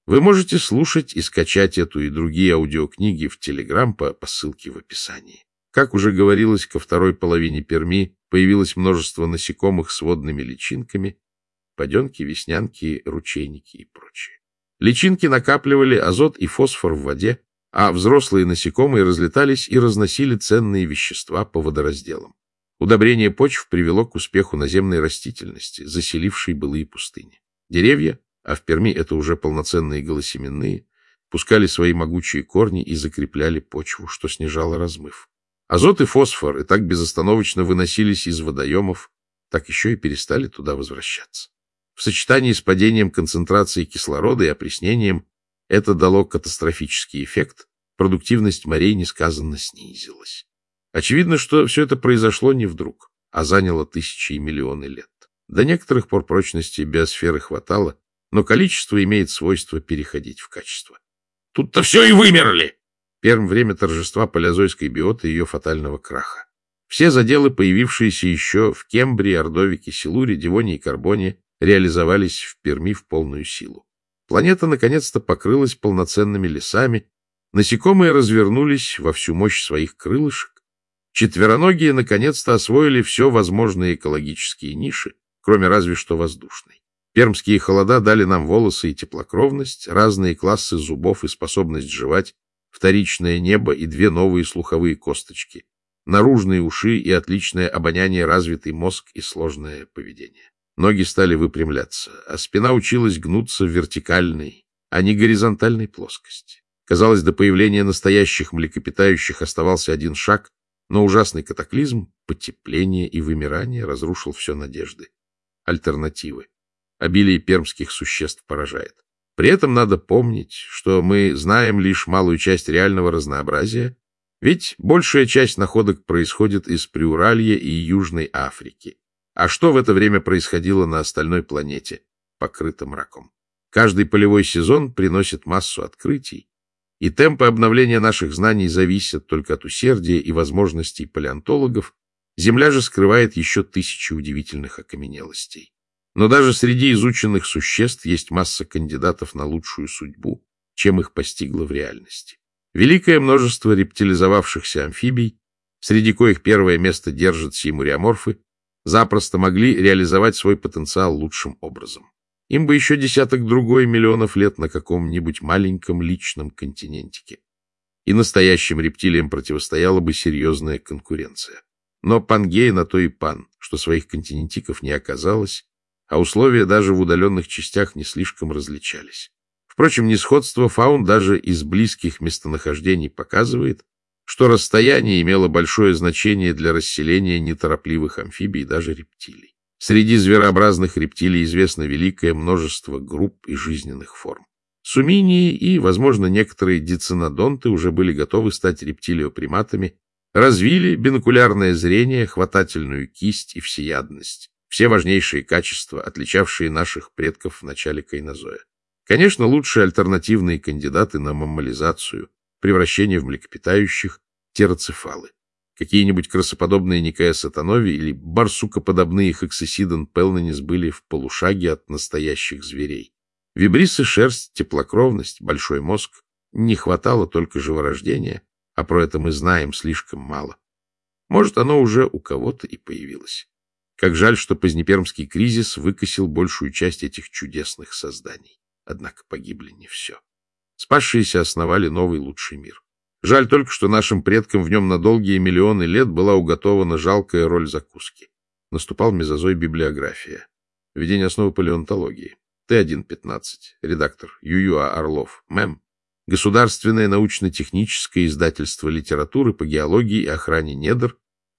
Вы можете слушать и скачать эту и другие аудиокниги в Telegram по ссылке в описании. Как уже говорилось, ко второй половине Перми появилось множество насекомых с водными личинками, поденки, веснянки, ручейники и прочее. Личинки накапливали азот и фосфор в воде, а взрослые насекомые разлетались и разносили ценные вещества по водоразделам. Удобрение почв привело к успеху наземной растительности, заселившей былые пустыни. Деревья, а в Перми это уже полноценные голосеменные, пускали свои могучие корни и закрепляли почву, что снижало размыв. Азот и фосфор и так безостановочно выносились из водоемов, так еще и перестали туда возвращаться. В сочетании с падением концентрации кислорода и опреснением это дало катастрофический эффект, продуктивность морей несказанно снизилась. Очевидно, что все это произошло не вдруг, а заняло тысячи и миллионы лет. До некоторых пор прочности биосферы хватало, но количество имеет свойство переходить в качество. Тут-то все и вымерли! Пермь — время торжества палеозойской биоты и ее фатального краха. Все заделы, появившиеся еще в Кембрии, Ордовике, Силуре, Девоне и Карбоне, реализовались в Перми в полную силу. Планета наконец-то покрылась полноценными лесами, насекомые развернулись во всю мощь своих крылышек, четвероногие наконец-то освоили все возможные экологические ниши, кроме разве что воздушной. Пермские холода дали нам волосы и теплокровность, разные классы зубов и способность жевать, вторичное небо и две новые слуховые косточки, наружные уши и отличное обоняние, развитый мозг и сложное поведение. Ноги стали выпрямляться, а спина училась гнуться в вертикальной, а не горизонтальной плоскости. Казалось, до появления настоящих млекопитающих оставался один шаг, но ужасный катаклизм, потепление и вымирание разрушил все надежды. Альтернативы. Обилие пермских существ поражает. При этом надо помнить, что мы знаем лишь малую часть реального разнообразия, ведь большая часть находок происходит из Приуралья и Южной Африки. А что в это время происходило на остальной планете, покрыто мраком? Каждый полевой сезон приносит массу открытий, и темпы обновления наших знаний зависят только от усердия и возможностей палеонтологов. Земля же скрывает еще тысячи удивительных окаменелостей. Но даже среди изученных существ есть масса кандидатов на лучшую судьбу, чем их постигло в реальности. Великое множество рептилизовавшихся амфибий, среди коих первое место держат симуриоморфы, запросто могли реализовать свой потенциал лучшим образом. Им бы еще десяток-другой миллионов лет на каком-нибудь маленьком личном континентике. И настоящим рептилиям противостояла бы серьезная конкуренция. Но Пангея на то и пан, что своих континентиков не оказалось, а условия даже в удаленных частях не слишком различались. Впрочем, несходство фаун даже из близких местонахождений показывает, что расстояние имело большое значение для расселения неторопливых амфибий и даже рептилий. Среди зверообразных рептилий известно великое множество групп и жизненных форм. Суминии и, возможно, некоторые дицинодонты уже были готовы стать рептилиоприматами, развили бинокулярное зрение, хватательную кисть и всеядность. Все важнейшие качества, отличавшие наших предков в начале кайнозоя. Конечно, лучшие альтернативные кандидаты на маммализацию, превращение в млекопитающих, тероцефалы. Какие-нибудь крысоподобные Никея сатанови или барсукоподобные Хексисидон пелненис были в полушаге от настоящих зверей. Вибрисы, шерсть, теплокровность, большой мозг. Не хватало только живорождения, а про это мы знаем слишком мало. Может, оно уже у кого-то и появилось. Как жаль, что позднепермский кризис выкосил большую часть этих чудесных созданий. Однако погибли не все. Спасшиеся основали новый лучший мир. Жаль только, что нашим предкам в нем на долгие миллионы лет была уготована жалкая роль закуски. Наступал мезозой библиография. Введение основы палеонтологии. Т1-15. Редактор Ююа Орлов. МЭМ. Государственное научно-техническое издательство литературы по геологии и охране недр.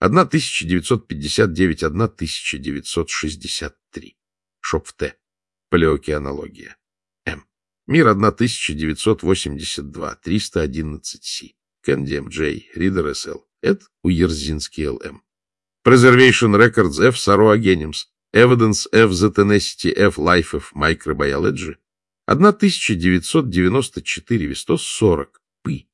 1959-1963. Шопф-Т. Палеокеанология. М. Мир 1982. 311 С. Кенди М.Дж. Ридер С.Л. Эд. Уерзинский Л.М. Preservation Records F. Saroagenims. Evidence F. The Tenacity F. Life of Microbiology. 1994. Вестос 40. П.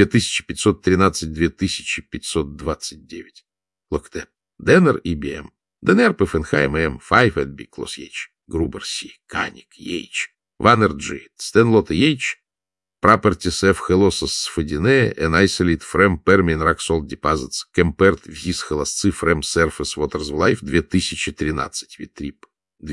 2513-2529. Локтеп. Деннер ИБМ. Деннер Пфенхайм М. 5 Эдби Клос H. Грубер С. Каник H. Vanner G. Stenlot H. Properties F. Helosos Fadine, and Isolate Frame Permian Rock Salt Deposits, Compared Vis Холосцы Frame Surface Waters of Life 2013, Витрип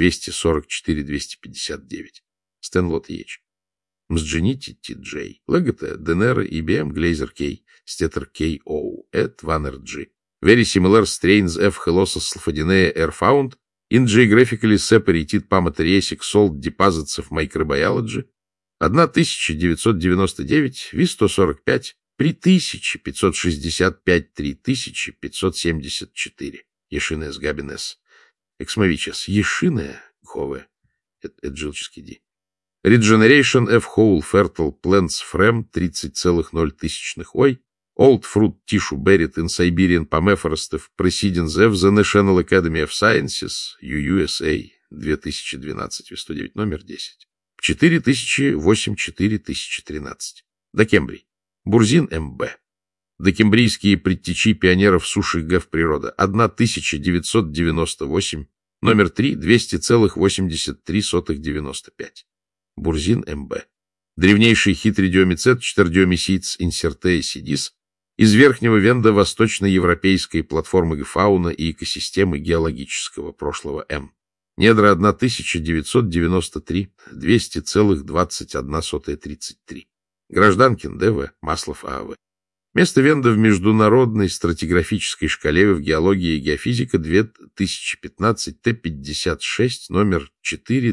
244-259. Stenlot H. Msgeniti TJ, Legato, Denera, IBM, Glazer K, Stetter KO, Ed Vanner G. Very similar strains F. Helosos Sulfadinea are found in geographically separated Palmateriasic salt deposits of microbiology 1999, Ви-145, при 1565-3574, Ешинес Габинес, Эксмовичес, Ешине, Гове, Эджилческий Ди. Regeneration F. Whole Fertile Plants Frem 30,0 Ой, Old Fruit Tissue Buried in Siberian Permafrost of Proceedings F. The National Academy of Sciences, UUSA, 2012, Ви-109, номер 10. 4008-4013. Докембрий. Бурзин М.Б. Докембрийские предтечи пионеров суши ГЭФ природа. 1998. Номер 3. 200,8395. Бурзин М.Б. Древнейший хитридиомицет 4-диомисиц инсертея сидис из верхнего венда восточноевропейской платформы фауна и экосистемы геологического прошлого М. Недра 1993, 200,2133. Гражданкин Д.В., Маслов А.В. Место венда в международной стратиграфической шкале в геологии и геофизика 2015 Т-56, номер 4,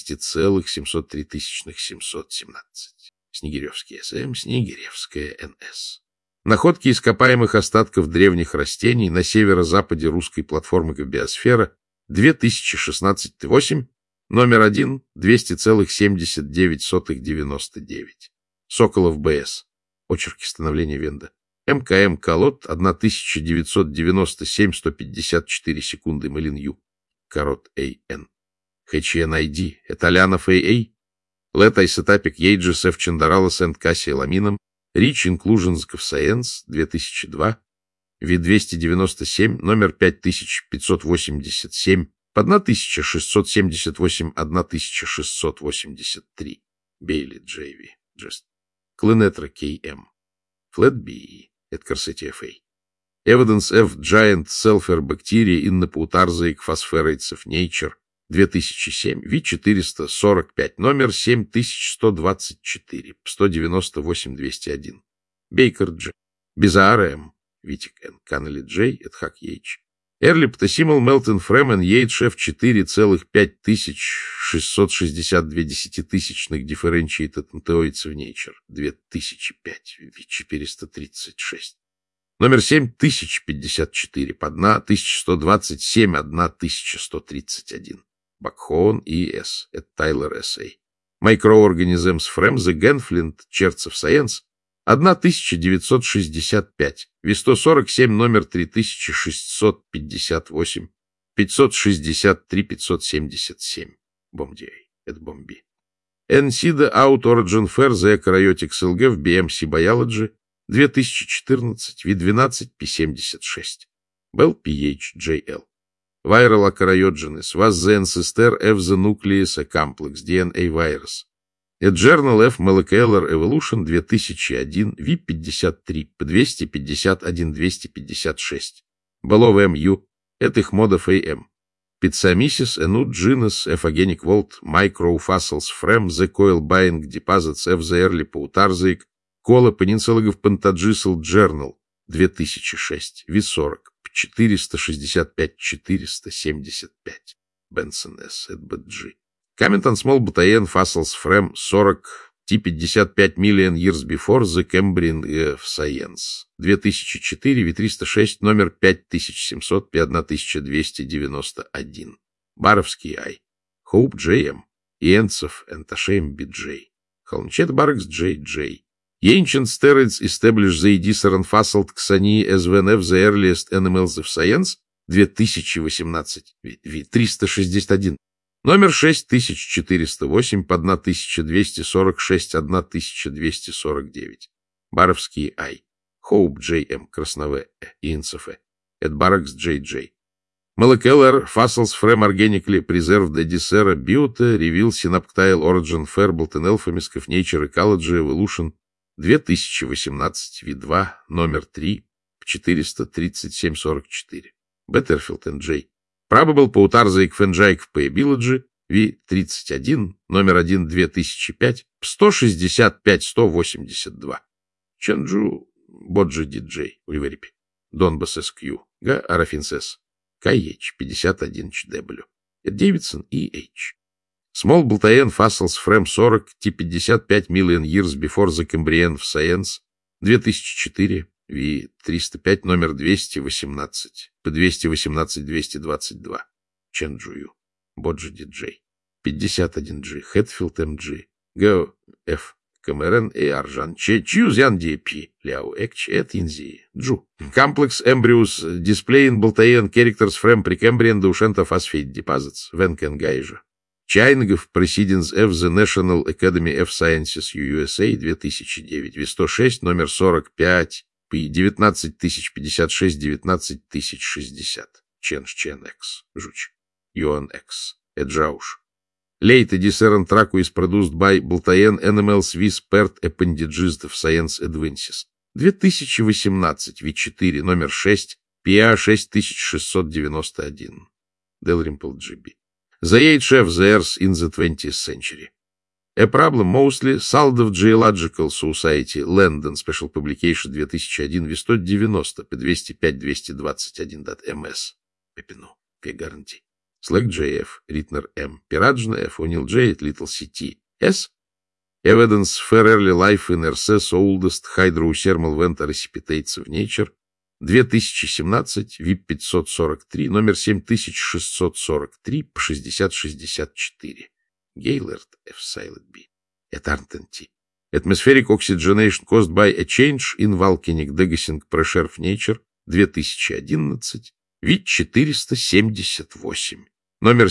200,703,717. Снегиревский СМ, Снегиревская НС. Находки ископаемых остатков древних растений на северо-западе русской платформы биосфера 2016 Т-8, номер 1, 200,7999. Соколов Б.С. Очерки становления венда. МКМ Колот 1997-154 секунды Малин Ю. Корот А.Н. ХН.ИД. Эталянов А.А. Лет Айсотапик Ейджес Ф. Чандаралас энд Кассия Ламином. Rich Inclusions of Science 2002. Ви-297, номер 5587, по 1678-1683. Бейли Джейви. Джест. Клинетра К.М. Флет Б. Эдкарсети Ф.А. Evidence F. Giant Sulfur Bacteria in the Putarzic Phosphorates of Nature 2007, Ви-445, номер 7124, 198-201. Бейкер Дж. Безаар М. Витик Н. Каннели Джей, Эдхак Ейч. Эрли Птосимал Мелтон Фремен Ейдшеф 4,5662 десятитысячных differentiated ntOids в Nature 2005, Ви-436. Номер 7054, под 1127, 1131. Бакхоун И.С. Эд Тайлер С.А. Microorganisms Frem the Genflint Church of Science 1965, Ви-147, номер 3658, 563-577. Бомдей. Это Бомби. NCIDA Out Origin Fair The Karyotics LG в BMC Biology 2014, Ви-12, P76. Bell PH.JL. Viral Acaryogenes was the ancestor of the nucleus a complex DNA virus. A Journal of Molecular Evolution 2001, Ви-53, 251-256. Belov M.U. Этих модов A.M. Pizamyces enud genus ephogenic volt microfossils from the coil buying deposits of the early Poutarzic Cola Peninsulagov Pentagisal Journal 2006, Ви-40, 465-475. Benson S. Эдбг. Comment on small butayen fossils from 40 T55 million years before the Cambrian of Science. 2004, Ви-306, номер 5700-1291. Баровский I. Hope J.M. Иенцев and Ашем B.J. Холмчет Баркс J.J. Ancient steroids establish the discern fossil Xani as one of the earliest animals of science. 2018. Ви-361. Номер 6408 под 1246-1249. Баровский I. Хоуп Джей М. Краснове Инцефе. Эд Баракс Джей Джей. Molecular Fossils from Organically Preserved Edicera Biota Reveal Synaptile Origin Fairbolton Alpha Nature Ecology Evolution 2018 V2 номер 3 43744 Betterfield N.J. Probable Pautarzic Fungi Paybiology V31 номер 1 2005 165-182 Ченджу Боджи Диджей Уливерипи Донбасс SQ Г. Арафинсес KH 51 HW Дэвидсон EH Small Boltaen Fossils Frame 40 T55 Million Years Before the Cambrian of Science 2004 V305 номер 218 по 218-222 Ченджую Боджи Диджей 51G Хэтфилд МГ Г. Ф. Камерен и Аржан Чьюзян Ди-Пи Ляо Экч Этинзи Джу Complex Embryos Displaying Boltaen Characters from Precambrian Douchenta Phosphate Deposits Венкен Гайжа Чайнгов Proceedings of the National Academy of Sciences USA 2009 V106 номер 45 19056 19060 Чен Экс Жуч Юан Экс Эджауш Later discerned Traquis produced by Boltaen NML Swiss Paired Appendages of Science Advances 2018 V4 номер 6 PA 6691 Dalrymple GB The Age of the Earth in the 20th Century A Problem Mostly Sold of Geological Society London Special Publication 2001 V190 по 205-221.ms Пепину P-Guarantee Slack JF, Ritner M, Piragina F, O'Neill J, Little CT, S, Evidence for Early Life in RSS Oldest Hydrothermal Vent Precipitates of Nature, 2017, VIP 543, номер 7643 по 6064. Gaylord F. Silent B. Etarnton T. Atmospheric Oxygenation Caused by a Change in Volcanic Degassing Pressure of Nature, 2011, VIP 478. Номер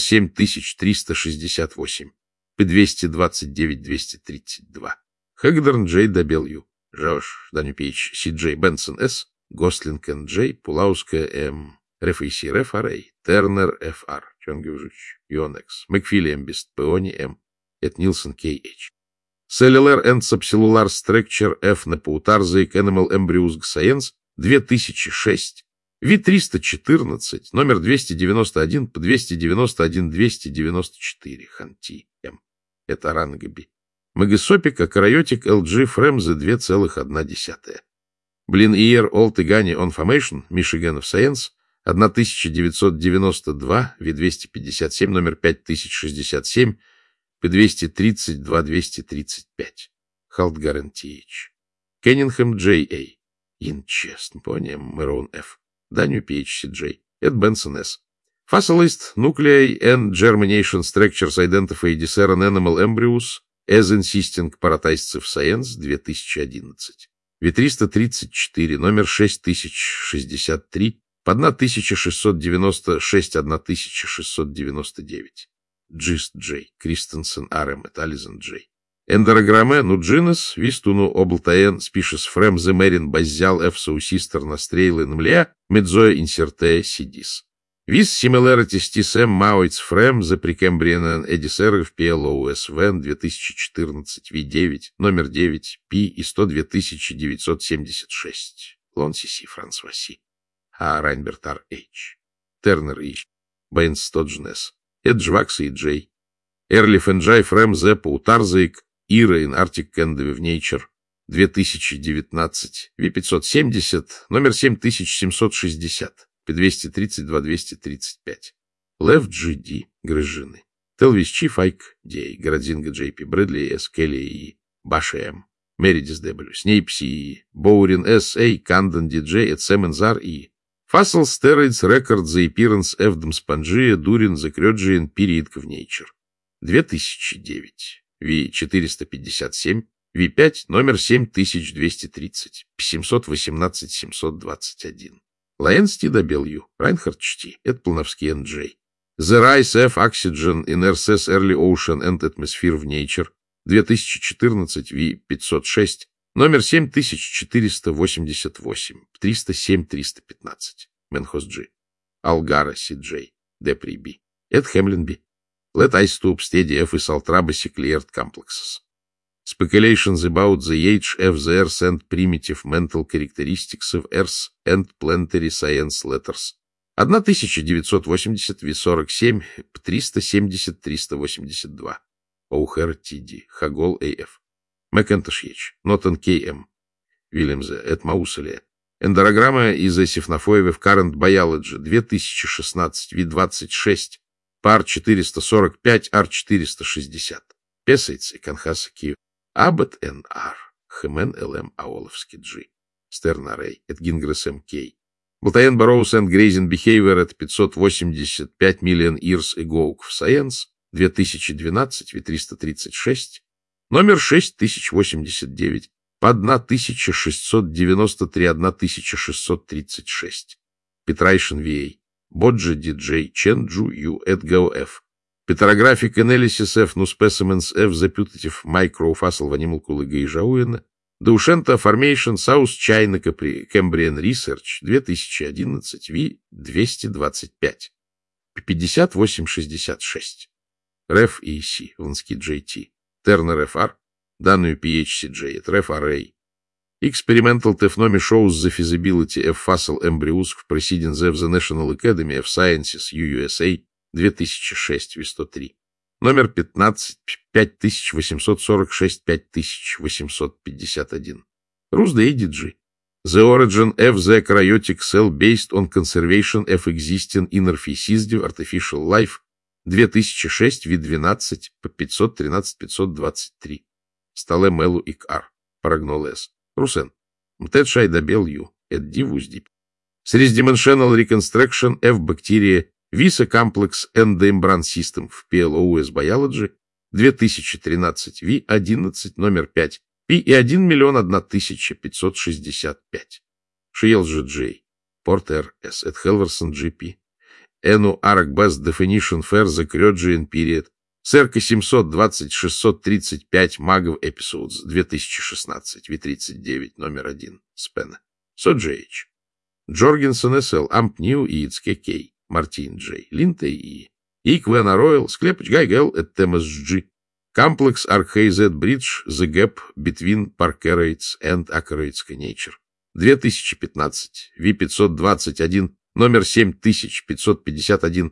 7368 по 229-232. Хэгдерн Джей W. Жош Даню Пейдж Си Джей Бенсон С. Гослинг Н. Джей Пулауская М. РФАС РФ.РА. Тернер Ф.Р. Чонгевжич Йонекс. Макфили М. Бест Пеони М. Эд Нилсон К.H. Cellular and Subcellular Structure F. Непаутарзаик Animal Embryos Science 2006. Ви-314, номер 291 по 291-294, Ханти М. Это Рангаби. Магесопик, Акарайотик, LG, Фрэмзы 2,1. Блин Иер, Олд и Гани, Онфомейшн, Мишиган of Science, 1992, Ви-257, номер 5067, по 232-235, Халтгарен Т.H. Кеннингхэм Дж.А. Инчестн, Понием, Мэрон Ф. Даню PHCJ, Эд Бенсон S. Fossilized Nuclei and Germination Structures Identify Discern Animal Embryos as Insisting Paratists of Science 2011. Ви-334, номер 6063, по 1696-1699. Джист Джей, Кристенсен Арем, Ализен Джей. Эндорограмме Нуджинес, Вистуну Облтаен, Спишес Фрем, Земерин, Баззял, Эфсоу, Систер, Настрейлы, Нмлеа, Медзоя, Инсертея, Сидис. Вис Similarity Стисем, Мауиц, Фрем, The Precambrian Edicera в PLOS Вен, 2014, V9, номер 9, P и 102976. Лонси Си, Франсуа Си. А. Райнберт Р. H. Тернер Ич. Бэйнс Тоджнес. Эджвакс и Джей. Эрли Фенджай, Фрем, Зе, Паутарзаик, Ира, in Arctic Candy of Nature, 2019, Ви-570, номер 7760, по 232-235. Лев Джи Ди, Грыжины. Телвис Чиф Айк, Дей, Городзинга Джей Пи, Брэдли С, Келли И, Баши М, Меридис Дебл, Снейпси И, Боурин С, Эй, Канден Диджей, Эд Семензар И, Фассел Стероидс, Рекорд, The Appearance, Эвдом Спанджия, Дурин, The Крёджиен, Period of Nature. 2009, Ви-457, Ви-5, номер 7230, 718-721. Лаэнс Ти W, Райнхард Чти, Эд Плановский Н.Джей. The Rise of Oxygen in RSS Early Ocean and Atmosphere of Nature, 2014, Ви-506, номер 7488, 307-315. Менхос Джи. Algara C.J. Depri B. Ed Hamlin B. Let Istoop Steady F. is Altrabasi Cleared Complexes. Speculations about the age of the Earth and primitive mental characteristics of Earth and planetary science letters. 1980 V47 370 382. Оухер Т.Д. Хагол А.Ф. Макентош Еч. Нотан К.М. Вильямзе. Эт Маусалия. Эндорограмма из Сифнафоева в Current Biology 2016 V26 пар 445 R460. Песайцы Канхаса Киев. Аббат Н.Р. Хемен Л.М. Аоловский Джи. Стернарей. Эт Гингрес М.К. Болтаен Барроуз энд Грейзен Behavior от 585 million years ago в Science 2012 V336 номер 6089 по 1693 1636 Петрайшин V.A. Боджи Д.Дж. Ченджу Ю. Эдгао Ф. Petrographic Analysis F. No Specimens F. The Putative Microfossil Vanimalcul Гейжауэна Даушента Formation South China Cambrian Research 2011 V225 5866 Реф и С. Ванский J.T. Тернер Ф.Р. Данную PHCJ от Реф Array. Experimental Tefnomi shows the feasibility of fossil embryos в Proceedings of the National Academy of Sciences USA 2006 V103. Номер 15 5846 5851. Русда ADG. The origin of the karyotic cell based on conservation of existing interfaces of artificial life 2006 V12 по 513 523. Стале Мелу Ик-Ар. Парагнол С. Русен. Мтет Шайдабел Ю. Эдди Вуздип. Three-dimensional reconstruction of bacteria Visa Complex Endomembran System в PLOS Biology 2013 V11 номер 5 P и 1 56565. Шиел Ж. Портер С. Эд Хелверсон G.P. Эну Аракбас Definition for the Cryogen Period Церка 720 635 Магов Episodes 2016 V39 номер 1 Спена. Соджейч. Джоргенсен С.Л. Амп Нью и Ицке Кей. Мартин Джей. Линте И. Иквена Ройл. Склепач Гайгел. Эт Темас Джи. Комплекс Архейзет Бридж. The Gap Between Parkerates and Acerates Nature. 2015. V521. Номер 7551.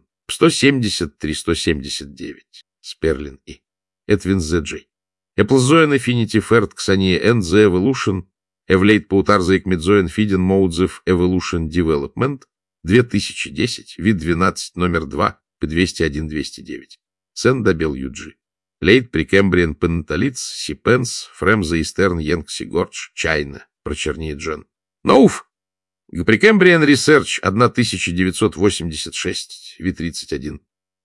170-379. Сперлин И. Эдвин З. Джей. Эплзоен Affinity Ферт Ксания N. The Evolution. Эвлейт Паутарзаик Медзоен Фиден Моудзев Evolution Development. 2010. Вид 12. Номер 2. P201-209. Сен Дабел Юджи. Лейт Прикембриен Пенталиц. Сипенс. Фремза Истерн Йенг Сигордж. Чайна. Прочернеет Джен. Ноуф! Прикембриен Research 1986. V31.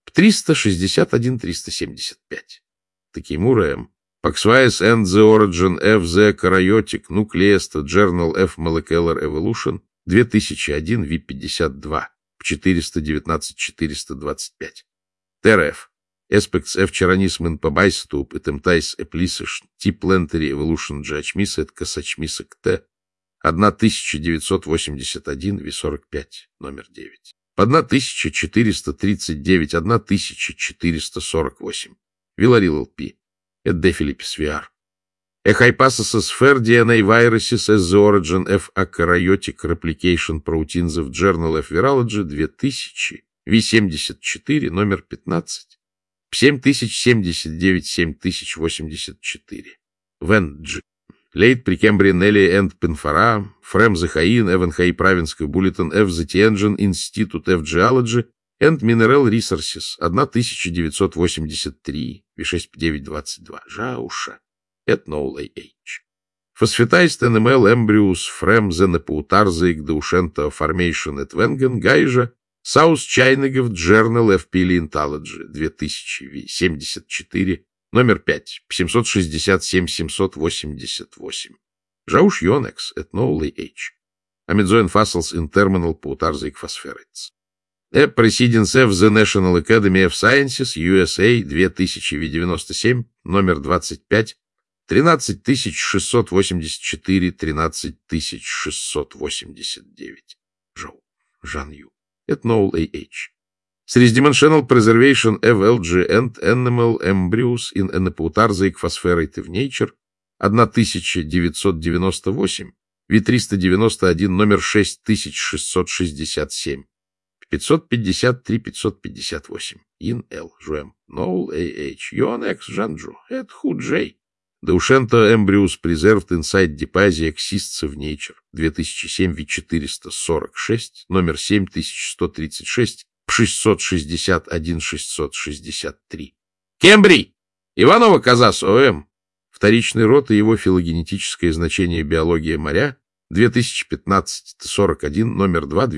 361-375. Такимура М. Paxwise and the Origin of the Karyotic Nucleus Journal of Molecular Evolution 2001 V52 419-425. ТРФ. Aspects of Charanism in Pabaistoop et Temtais Eplisash T-Planetary Evolution Jachmis et Kasachmisek T 1981 V45 номер 9. По 1439 1448. Виларил П. Эд Филиппис VR. A hypothesis for DNA viruses as the origin of akaryotic replication proteins of Journal of Virology 2000 V74 номер 15 7079 7084. Вен Дж. Late Precambrian Nelly and Penfara, From the Hain, Evan Hay Province Bulletin of the Tianjin Institute of Geology and Mineral Resources 1983 V6922. Жауша. Этнол A.H. Phosphatized NML embryos from the Nepautarzic Daushenta Formation at Wengen, Gaija, South China Journal of Paleontology 2000 74 номер 5 767-788. Жауш Йонекс, Этнол A.H. Amidzoin Fossils in Terminal Pautarzic Phosphates. A Proceedings of the National Academy of Sciences, USA 2097, номер 25 13684 13689. Жоу. Жан Ю. et Noel A.H. Three-dimensional preservation FLG and animal embryos in Anapautarzic phosphorative nature 1998, V391, номер 6667, 553-558, Ин Л. Жуэм, Noel A.H., Йон Экс Жанджу, Эд Ху Джей. Даушенто Embryos Preserved Inside Deposit Exists of Nature, 2007, V446, номер 7136, 661-663. Кембрий! Иванова Казас ОМ. Вторичный род и его филогенетическое значение биология моря, 2015-41, номер 2,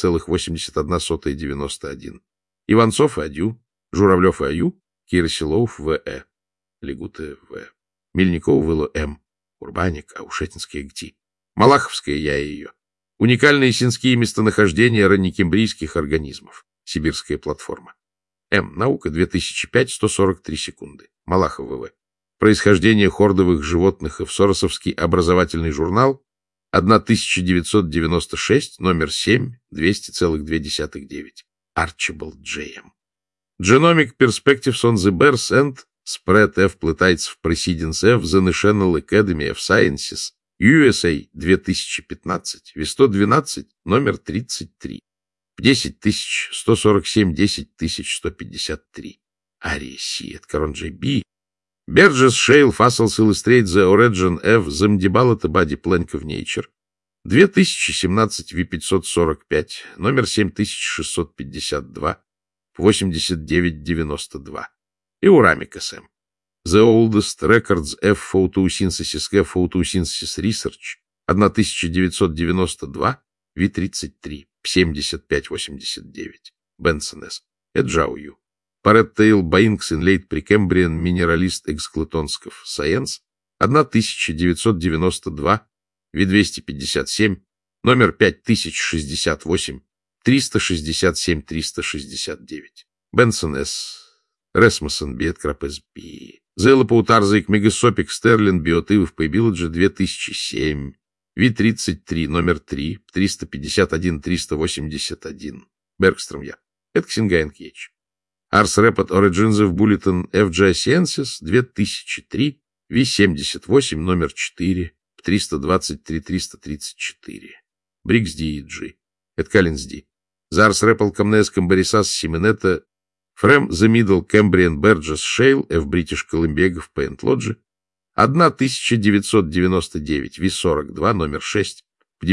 200,8191. Иванцов Адю, Журавлев Аю, Кирасилов В.Э., Легута В. Мельников Выло М. Урбаник, Аушетинская ГТИ. Малаховская я ее. Уникальные синские местонахождения раннекембрийских организмов. Сибирская платформа. М. Наука, 2005, 143 секунды. Малахов В.В. Происхождение хордовых животных и Соросовский образовательный журнал, 1996, номер 7, 200,209. Арчибалд Дж.М. Genomic Perspectives on the Bears and Spread F. Плетайцев Proceedings F. The National Academy of Sciences, USA, 2015, V112, номер 33. 10147, 10153. Ария Си, от Коронджей Б. Burgess Shale Fossils Illustrate the Origin of the Mdibala Body Plank of Nature, 2017, V545, номер 7652, 8992. И Урамик СМ. The Oldest Records F. Photosynthesis F. Photosynthesis Research, 1992, V33, 7589. Бенсон С. Эджау Ю. Пареттейл Баинкс Inlate Precambrian Mineralist Эксклетонсков Science, 1992, V257, номер 5068, 367-369. Бенсон С. Ресмуссен Б. Крапес Б. Зелопаутарзик Мегасопик Стерлин Биотывов Пейбилоджи 2007, V33, номер 3, 351-381. Бергстром Я. Этксингаен Кьеч. Ars Report Origins of Bulletin FGI Sciences 2003, V78, номер 4, 323-334. Брикс Ди и Джи. Эткалинс Ди. The Ars Report Comnes Cambarisas Simeneta From the Middle Cambrian Burgess Shale F. British Columbia в Paint Lodge 1999, V42, номер 6,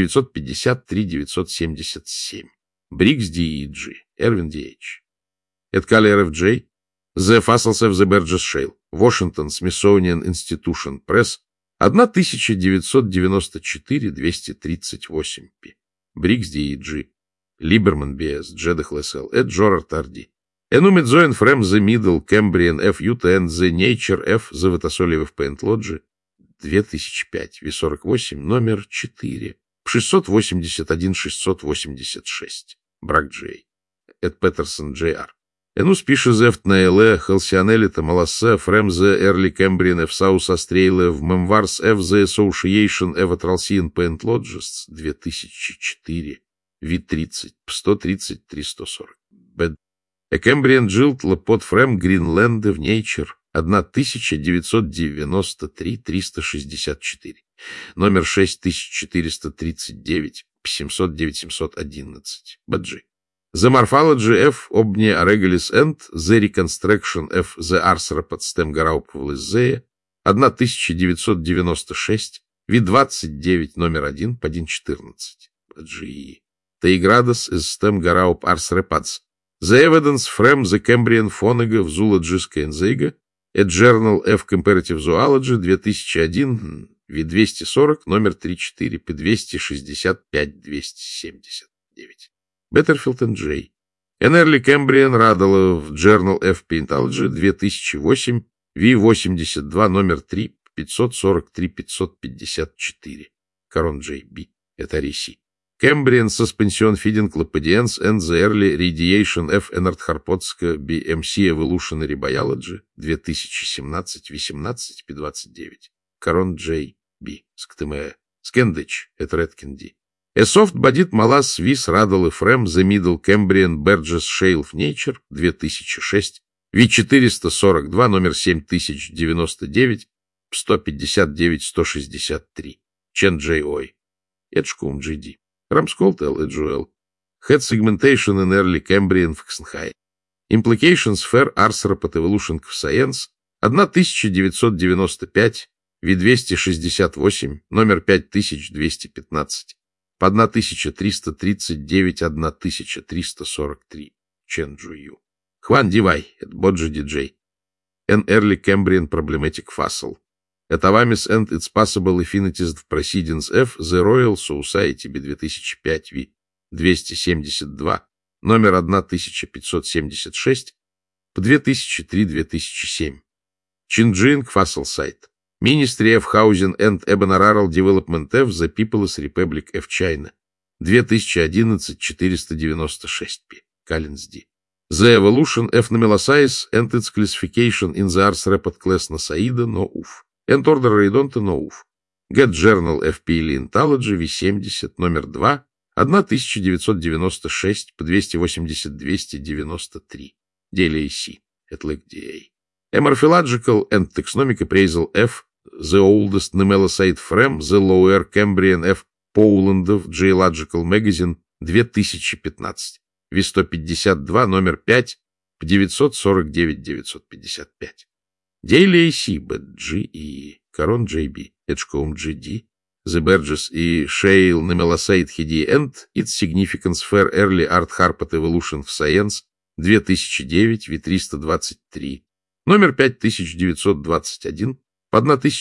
953-977. Брикс Ди и Джи. Эрвин Ди H. Эткали РФ.J. The Fossils of the Burgess Shale. Washington Smithsonian Institution Press. 1994, 238p. Брикс Ди и Джи. Либерман Б.С. Джедах Л.С.Л. Эд Джорар Тарди. Энумидзоин Фрэм The Middle Cambrian F. Utah and the Nature F. Заватосолиев в Paint Lodge. 2005, V48, номер 4. 681-686. Брак Джей. Эд Петерсон Джей.Р. Энус пишет Зефт на Л. Халсианелита Малассе Фрэм The Early Cambrian F. South Australia в Memoirs F. The Association of Atralsian Paint Lodges 2004. V30, 133-140. Бэд. A Cambrian Jilt Lapot Фрэм Гринленда в Nature 1993-364. Номер 6439, 709-711. Баджи. The Morphology F. Obnia Aregalis and The Reconstruction F. The Arthropod Stem Garaup в Лизее 1996, V29, номер 1, по 1.14. Баджи. Taigradus is Stem Garaup Arthropods. The Evidence from the Cambrian Phonega в Zoological Enzyme, A Journal of Comparative Zoology, 2001, V240, номер 34, по 265-279. Betterfield and J. An Early Cambrian Radalov Journal of Paintology, 2008, V82, номер 3, 543-554. Корон Джей Би. Это Риси. Cambrian Suspension Feeding Lapodians and the Early Radiation F. Энард Харпотска BMC Evolutionary Biology, 2017, 18-29. Корон Джей Би. Сктмэ. Скендыч. Это Редкинди. A soft bodied molasses vis radal Ephraim the middle Cambrian Burgess Shale of Nature 2006 V442 номер 7099 159-163 Чен Джей Ой Edgecombe GD Ramscold L. Edgewell Head Segmentation in Early Cambrian Foxenhai Implications Fair Arthropod Evolution of Science 1995 V268 номер 5215 по 1339-1343 Чен Джую Хван Дивай Боджи Диджей An Early Cambrian Problematic Fossil Атавамис and its Possible Affinities of Proceedings F The Royal Society B2005 V272 номер 1576 по 2003-2007 Чинджинг Fossil Site Ministry of Housing and Urban-Rural Development F The People's Republic of China 2011-496 Collins D. The Evolution of Nomellosize and its Classification in the Ars Report Class Nasaida No UF and Order Redonta No UF Get Journal of Paleontology V70 номер 2 1996 по 280-293 Daily AC Atlantic DA A Morphological and Taxonomic Appraisal F The Oldest Nomelloside Frame The Lower Cambrian F Poland of Geological Magazine 2015 V152 номер 5 по 949-955 Daily AC BG и Корон JB Edgecombe GD The Burgess и Shale Nomelloside Hedi and Its Significance Fair Early Art Harpot Evolution of Science 2009 V323 номер 5921 по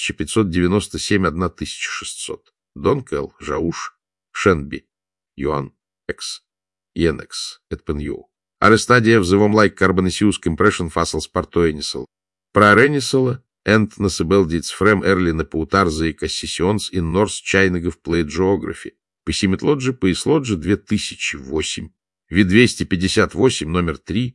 1597-1600 Дон Кэл Жауш Шенби Юан X Енекс Эдпенью Арестадия в The Like Carbonaceous Compression Fossils Partoenisal Проареnisal and Nasibeldids Frem Early Nepautarza и Cassissions in North China Plate Geography Пессиметлоджи Поислоджи 2008 V258 номер 3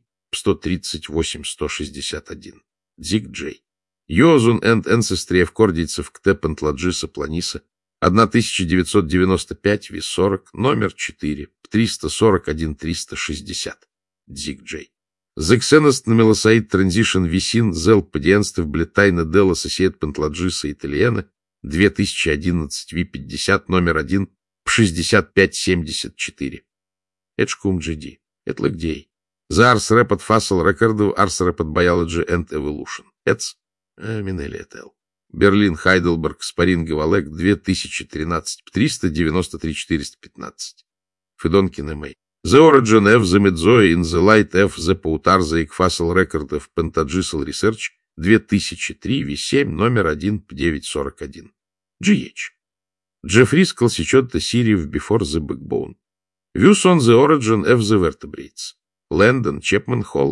138-161 Зиг Джей Йозун and Ancestry of Cordyceps Ктепентлоджиса Планиса 1995 V40 номер 4 341-360 Зиг Джей The Xenost Nomelloside Transition Visin Zel Padienstv Блетайна Della Societ Pentlogisa Italiana 2011 V50 номер 1 65-74 Edgecombe GD Atlantic DA The Ars Report Fossil Record of Ars Report Biology and Evolution Эц Минелли et al. Берлин Хайдельберг Спаринговый Олег 2013 393-415 Федонкин М.А. The Origin of the Mezoa in the Light of the Pautarza Fossil Record of Pentagisal Research 2003 V7 номер 1 941 GH Jeffries Classichetta Series Before the Backbone Views on the Origin of the Vertebrates Лэндон Чепман Холл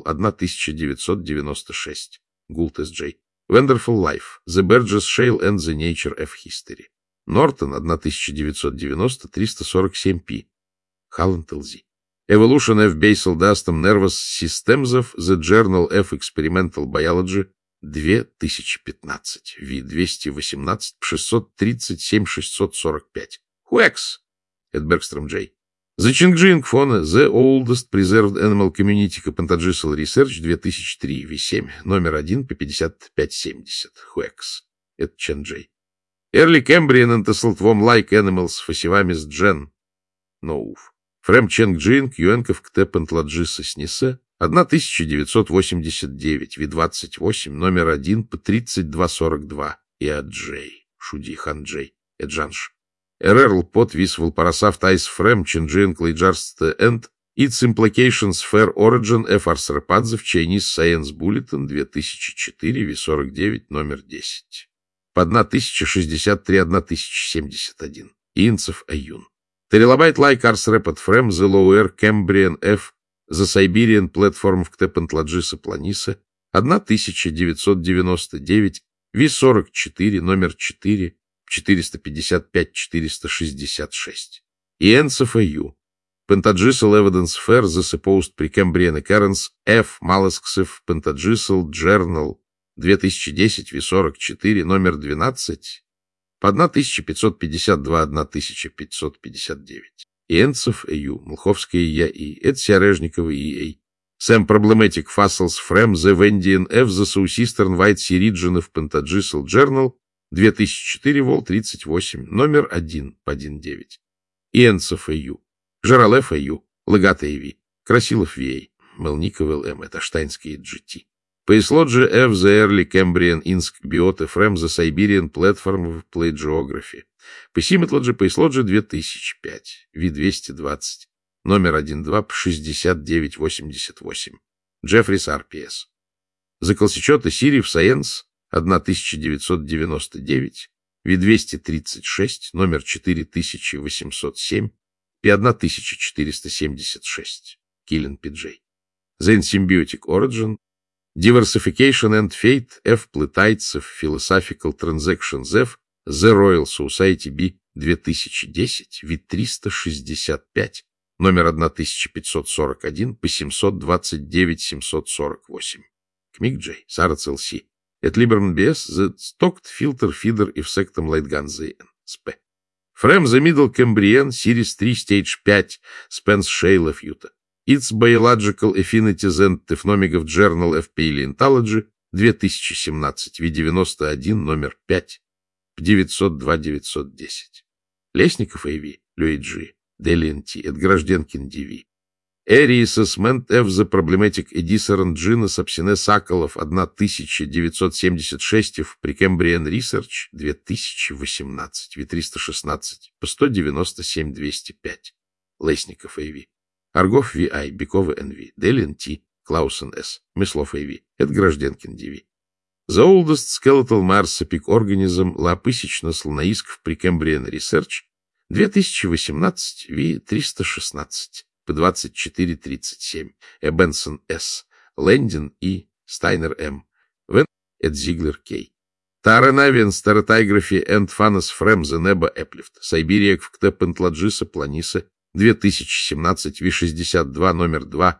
1996 Gould S.J. Wonderful Life The Burgess Shale and the Nature of History Нортон 1990 347p Халланд Л.З. Evolution of Basal Dustum Nervous Systems of the Journal of Experimental Biology 2015 V218 637-645 Хуэкс Эдбергстром Джей The Чинджинг Фона The Oldest Preserved Animal Community Pentagisal Research 2003 V7 номер 1 по 55-70 Хуэкс Это Чен Джей Early Cambrian and Tasseltworm Like Animals Фасивамис Джен Ноуф Фрем Ченг Джинг Юэнков Ктепентлоджиса Снисе 1989 V28 номер 1 по 32-42 Иаджей Шуди Ханджей Эджанш Эрерл Пот Висвал Парасафт Айс Фрем Чинджин Клейджарст Энд Its Implications Fair Origin F. Арсрападзе в Chinese Science Bulletin 2004 V49 номер 10 по 1063-1071 Инцев Аюн Терилобайт Like Ars Report Frem The Lower Cambrian F. The Siberian Platform в Ктепентлоджиса Планиса 1999 V44 номер 4 455-466 Иенцев Аю Pentagisal Evidence Fair The Supposed Precambrian Occurrence F. Mollusks Pentagisal Journal 2010 V44 номер 12 по 1552-1559. Иенцев Э.Ю., Млховская Я.И., Эдся Режникова И.А., Сэм Проблематик Фассels Фрем The Вендиан Ф. The Southeastern White Sea Region of Pentagesical Journal, 2004, вол. 38, номер 1 по 1.9. Иенцев Э.Ю., Жаралев Э.Ю., Лагата Э.Ви., Красилов В.А., Мелников Л.М., это Штайнский GT. Пейслоджи F. The Early Cambrian Insk Biota From the Siberian Platform of Plate Geography. Песиметлоджи Пейслоджи 2005, V220, номер 1.2 по 6988. Джеффрис РПС. Заклсичота Сириев Science 1999, V236, номер 4807, P1476. Киллин Пи.Джей. The Symbiotic Origin, Diversification and Fate F. Плетайцев, Philosophical Transactions F. The Royal Society B. 2010, вид 365, номер 1541 по 729-748. Кмик Джей, Сарац Л.С. At Liberman B.S. The Stocked Filter Feeder Effectum Light Gun Z.N. Sp. From the Middle Cambrian Series 3 Stage 5 Spence Shale of Utah. Its Biological Affinities and Technomic Journal of Paleontology 2017, V91, номер 5, 902-910. Лесников А.В., Люиджи, Делиенти, Эдгражденкин Д.В. Эри Assessment F. The Problematic Edisseran Genus Apsine Соколов 1976 в Precambrian Research 2018, V316, по 197-205. Лесников А.В., Аргов В.I., Бекова Н.В., Делин Т., Клаусен С., Меслов А.В., Эдгражденкин Д.В. The Oldest Skeletal Marsupial Organism Лапысечно-слоноисков Precambrian Research 2018, V316, по 24-37. Эбенсон С., Лэндин И., Стайнер М., Вен Эдзиглер К. Таранавиан Старотайграфи Энд Фанас Фрем The Неба Эплифт, Сайбирия Квкте Пентладжиса Планиса 2017, V62, номер 2,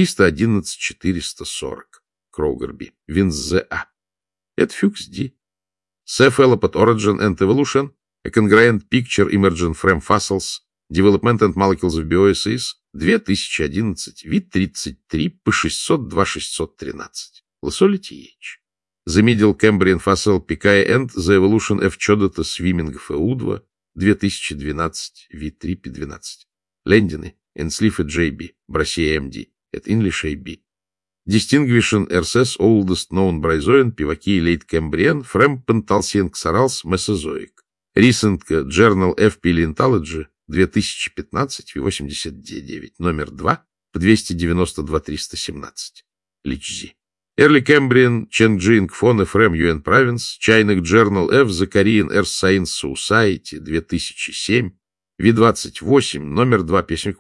311-440. Кроугерби, Винс З.А. Эд Фюкс Ди. Cephalopod Origin and Evolution, A Congruent Picture Emergent From Fossils, Development and Molecules of Bioassays, 2011, вид 33 по 602-613. Лосоли Т.H. The Middle Cambrian Fossil Picai and the Evolution of Chodota Swimming FU2, 2012, вид 3 по 12. Лендины, Энслифа Джей.Б., Брасия М.Д., at English A.B. Distinguishing RSS Oldest Known Bryozoan, Pivaki Late Cambrian, From Pentalcine Xarals Mesozoic. Recent Journal of Paleontology, 2015, 89, номер 2, по 292-317. Личзи. Early Cambrian Chengji Фон From UN Province, China Journal of the Korean Earth Science Society, 2007, V28, номер 2, песенник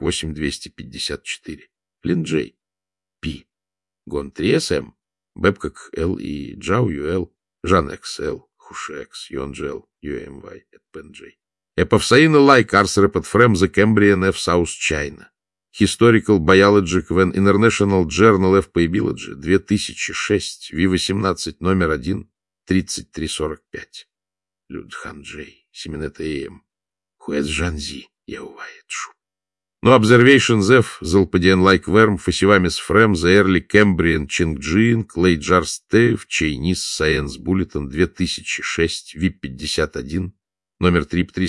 8254. Лин Джей. Пи. Гон 3СМ. Бэбкок Л и Джау ЮЛ, Жан XL, Хушекс, Йонджел, UMY, Пенджей. Эпофсаина Лайк Арсрепот Фрем The Cambrian F. South China. Historical Biologic When International Journal of Biology, 2006, V18, номер 1, 3345. Людхан Джей, Семенета ЭМ. Хуэс Жанзи, Яувает Шуб. Но Observations F. Zalpadian Like Worm, Фасивамис Фрем, The Early Cambrian Чингджин, Клей Джарстев, Chinese Science Bulletin, 2006, V51, номер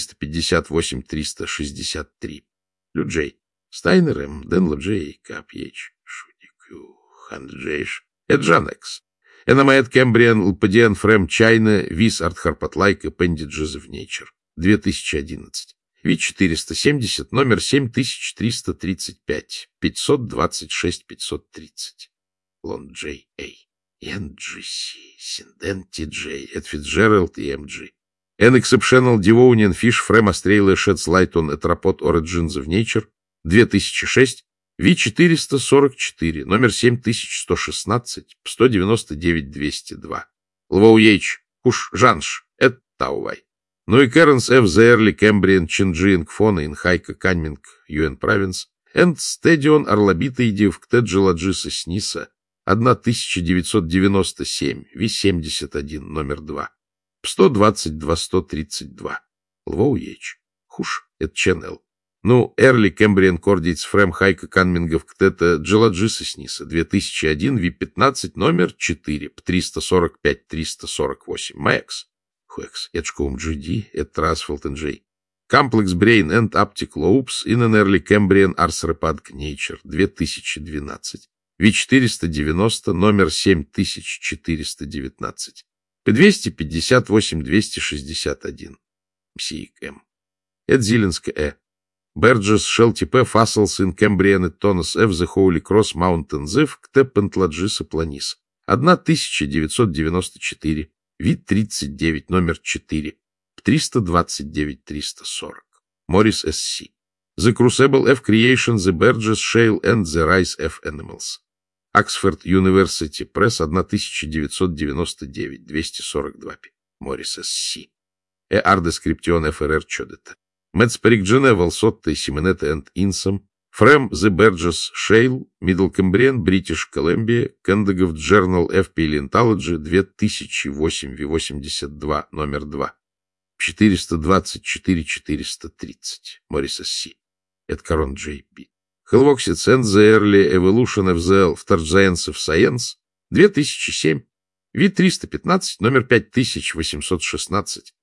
358-363. Люджей. Стайнер М. Денло Джей, Капьеч, Шудикю, Ханджейш. Эджанекс. Энамает Cambrian Лпадиан Фрем Чайна, Вис Артхарпатлайк, Appendages of Nature, 2011. V470, номер 7335, 526-530. Лон Джей Эй, NGC, Синденти Джей, Эд Фитджеральд и МГ. An Exceptional Devonian Fish From Australia Sheds Light on Arthropod Origins of Nature, 2006, V444, номер 7116, 199-202. Лвоуейч, Хуш Жанш, Эд Таувай. Ну и Керенс Ф. The Early Cambrian Чинджиинг Фона Инхайка Канминг, UN Province, and Стедион Орлобита в Ктеджеладжиса Сниса, 1997, V71, номер 2. 122-132. Лвоу Ейч. Хуш, это Ченел. Ну, Эрли, Кембриен, Кордиц, Фрем, Хайка, Канмингов, Ктета, Джеладжиса Сниса, 2001, ВИП-15, номер 4, 345-348, Мэкс. Хуэкс, Эджкоум GD, это Асфальт Джей. Комплекс Брейн энд Аптик Лоупс, Инен Эрли, Кембриен, Арсрепад, Нейчер, 2012. Ви-490, номер 7419. П-258-261. МСИК-М. Эдзилинск-Э. Берджес, Шелти П, Фасселс, Ин, Кембриен, Тонос Ф, The Holy Cross, Mountain Зив, Кте, Пентладжиса, Планис. 1994. Ви-39, номер 4. 329-340. Моррис С.С. The Crucible F Creation, The Burgess Shale and the Rise F Animals. Оксфорд University Press, 1999, 242 пи. Моррис С.С. Ар Дескриптион ФРР Чодета. Мецперик Дженевал, Сотта и Сименета энд Инсом. Фрем The Burgess Shale, Middle Cambrian, British Columbia, Кендагов Journal F Paleontology, 2008, V82, номер 2. 424-430. Моррис С.С. Эдкарон Джей Пи. Хелвоксиц and the Early Evolution of the Science of Science, 2007. Ви-315, номер 5816.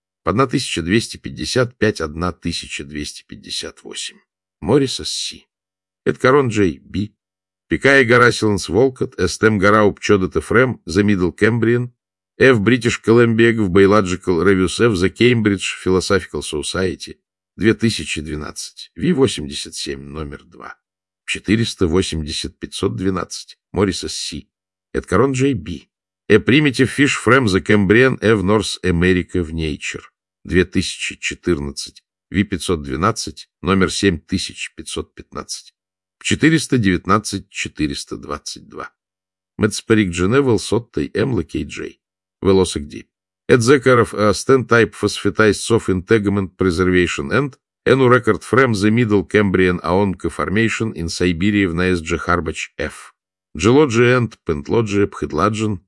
1250-5-1258. Моррис С.С. Эдкарон Джей Би. Пикая Гарасиланс Волкот, Эстем Гарауп Чодета Фрем, The Middle Cambrian, F. British Columbia в Biological Reviews F. The Cambridge Philosophical Society, 2012. Ви-87, номер 2. 480-512. Моррис С.С. Эдкарон Джей Би. A Primitive Fish from the Cambrian F. North America в Nature, 2014. Ви-512, номер 7515. 419-422. Мецперик Дженевал, Соттой, Эмла Кей Джей. Велосик Ди. Эдзекаров Астен Type Phosphatized Soft Integument Preservation End, Эну Record from the Middle Cambrian Aonka Formation in Siberia в Наэсджи Харбач F. Джелоджи Энд, Пентлоджи, Пхедладжин,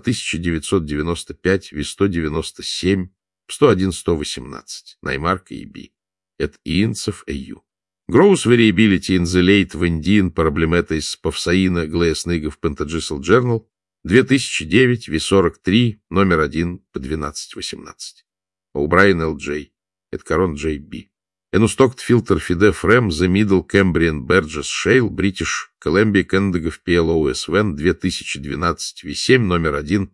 1995, Ви-197, 101-118. Наймарка и Би. Это Иинцев Ю. Gross Variability in the Late Vendian Проблематис Павсаина Глеясныгов Пентаджисл Journal, 2009, Ви-43, номер 1, по 12-18. О'Брайен Л. Джей. Эдкарон Джей Би. Энустокт Фильтр Фиде Фрем, The Middle Cambrian Burgess Shale, British Columbia, Кендагов PLOS Вен, 2012, Ви-7, номер 1,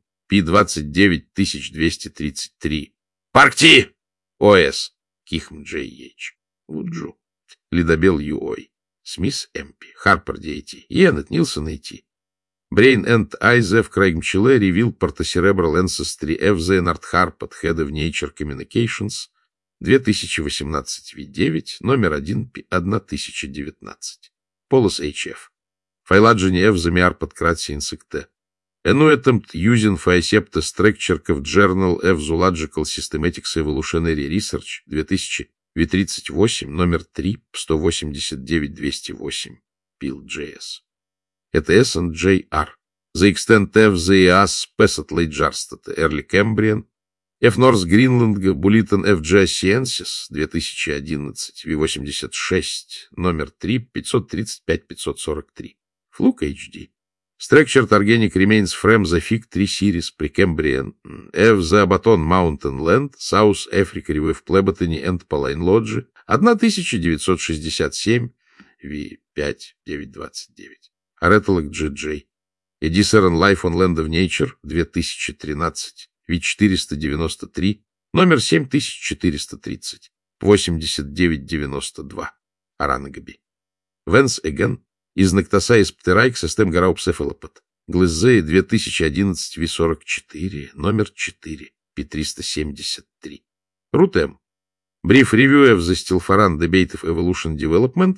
Пи-29233. Паркти! ОС. Кихм Джей Эйч. Вуджу. Лидобел Юой. Смис Эмпи. Харпер Дейти. Йеннет Нилсон Эйти. Брейн Энд Айзеф Крайгмчеле Ревил Портосеребрал Ancestry Ф. Зейнард Харпот Head of Nature Communications, 2018 Ви-9, номер 1, 1019. Полос H.F. Файладжини F. Замиар Подкратси Инсекте. Attempt using Phaecepta Structure of Journal of Zoological Systematics Evolutionary Research, 2000, Ви-38, номер 3, 189-208. Pil.js. Это S&J.R. The Extent of the EAS Pesathley Jarstad, Early Cambrian, F. North Greenland, Bulletin F. Geosciences, 2011, Ви-86, номер 3, 535-543. Fluke HD. Structured Organic Remains from the Fig 3 Series Precambrian, F. The Baton Mountain Land, South Africa River Plebotany and Paline Lodge, 1967, Ви-5, 929. Aretolog G.J. Edison Life on Land of Nature, 2013, Ви-493, номер 7430, 8992. Аранагаби. Венс Эген. Из Ноктосаис Птерайк, систем Гараупсефалопат. Глызеи, 2011, Ви-44, номер 4, Пи-373. Рутем. Brief Review of the Stilfaran Debate of Evolution Development,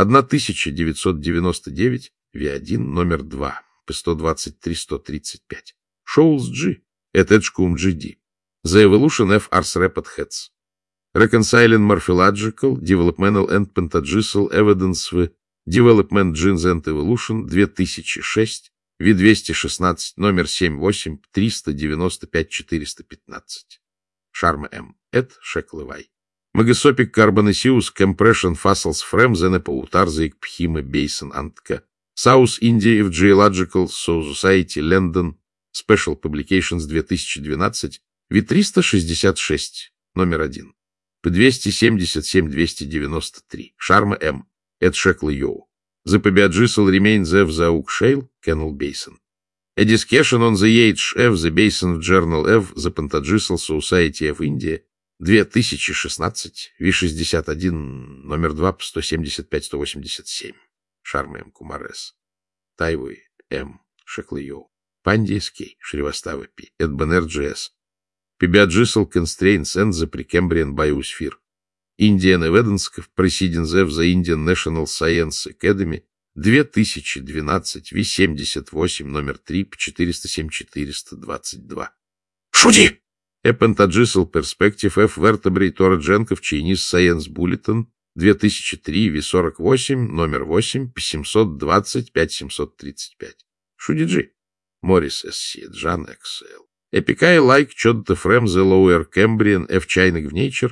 1999, Ви-1, номер 2, П-123-135. Шоулс G. Этэджкум GD. The Evolution of Ars Rapid Heads. Reconciling Morphological, Developmental and Pentagisal Evidence в Development Genes and Evolution, 2006, Ви-216, номер 78, 395-415. Sharma M. Et Sheklevai. Megasopic Carbonaceous Compression Fossils Frem Zenepautarzik Pхима Basin Antка. South India of Geological Society London Special Publications 2012 V366 номер 1. P277-293. Sharma M. Et Shekleyou. The Pobiagisal Remains of the Auk Shale Canal Basin. A discussion on the age of the basin journal of the Pontagisal Society of India 2016 V61 номер 2 по 175-187. Sharma M. Kumar-S. Тайвой М. Shekleyou. Pandya K. Shrivastava P. Et Banerjee-S. Pobiagisal Constraints and the Precambrian Biosphere. Indian Evidence Proceedings of the Indian National Science Academy 2012 V78 номер 3 по 407-422. Шуди! A Pontagisal Perspective of Vertebrate Origin of Chinese Science Bulletin 2003 V48 номер 8 по 720-5735. Шудиджи. Моррис С.С. Джан X.L. Эпикай Лайк Чодта Фрем The Lower Cambrian F. Chainig в Nature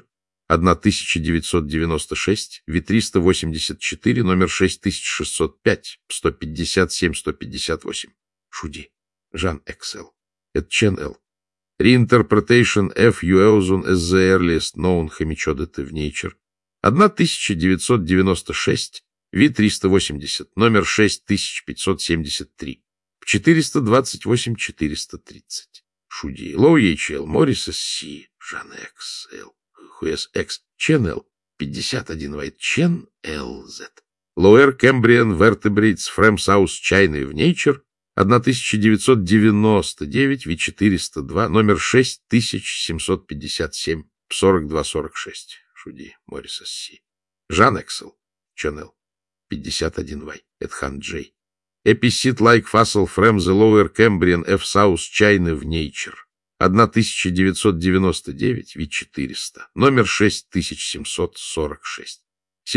1996 V384 номер 6605 157-158. Шуди. Жан X.L. Это Чен Л. Reinterpretation F. Ueuzun as the earliest known Hemichodata в Nature 1996 V380 номер 6573 428-430. Шуди. Лоу Ейчел. Моррис С.С. Жан X.L. Хуэс X. Чен Л. 51 White. Чен Л. Z. Lower Cambrian Vertebrates from South China в Nature 1999 V402 номер 6757 4246. Шуди. Моррис С.С. Жан X.L. Чен Л. 51 Y. Эдхан Джей. Epicid-like fossil from the Lower Cambrian F. South China в Nature 1999 V400 номер 6746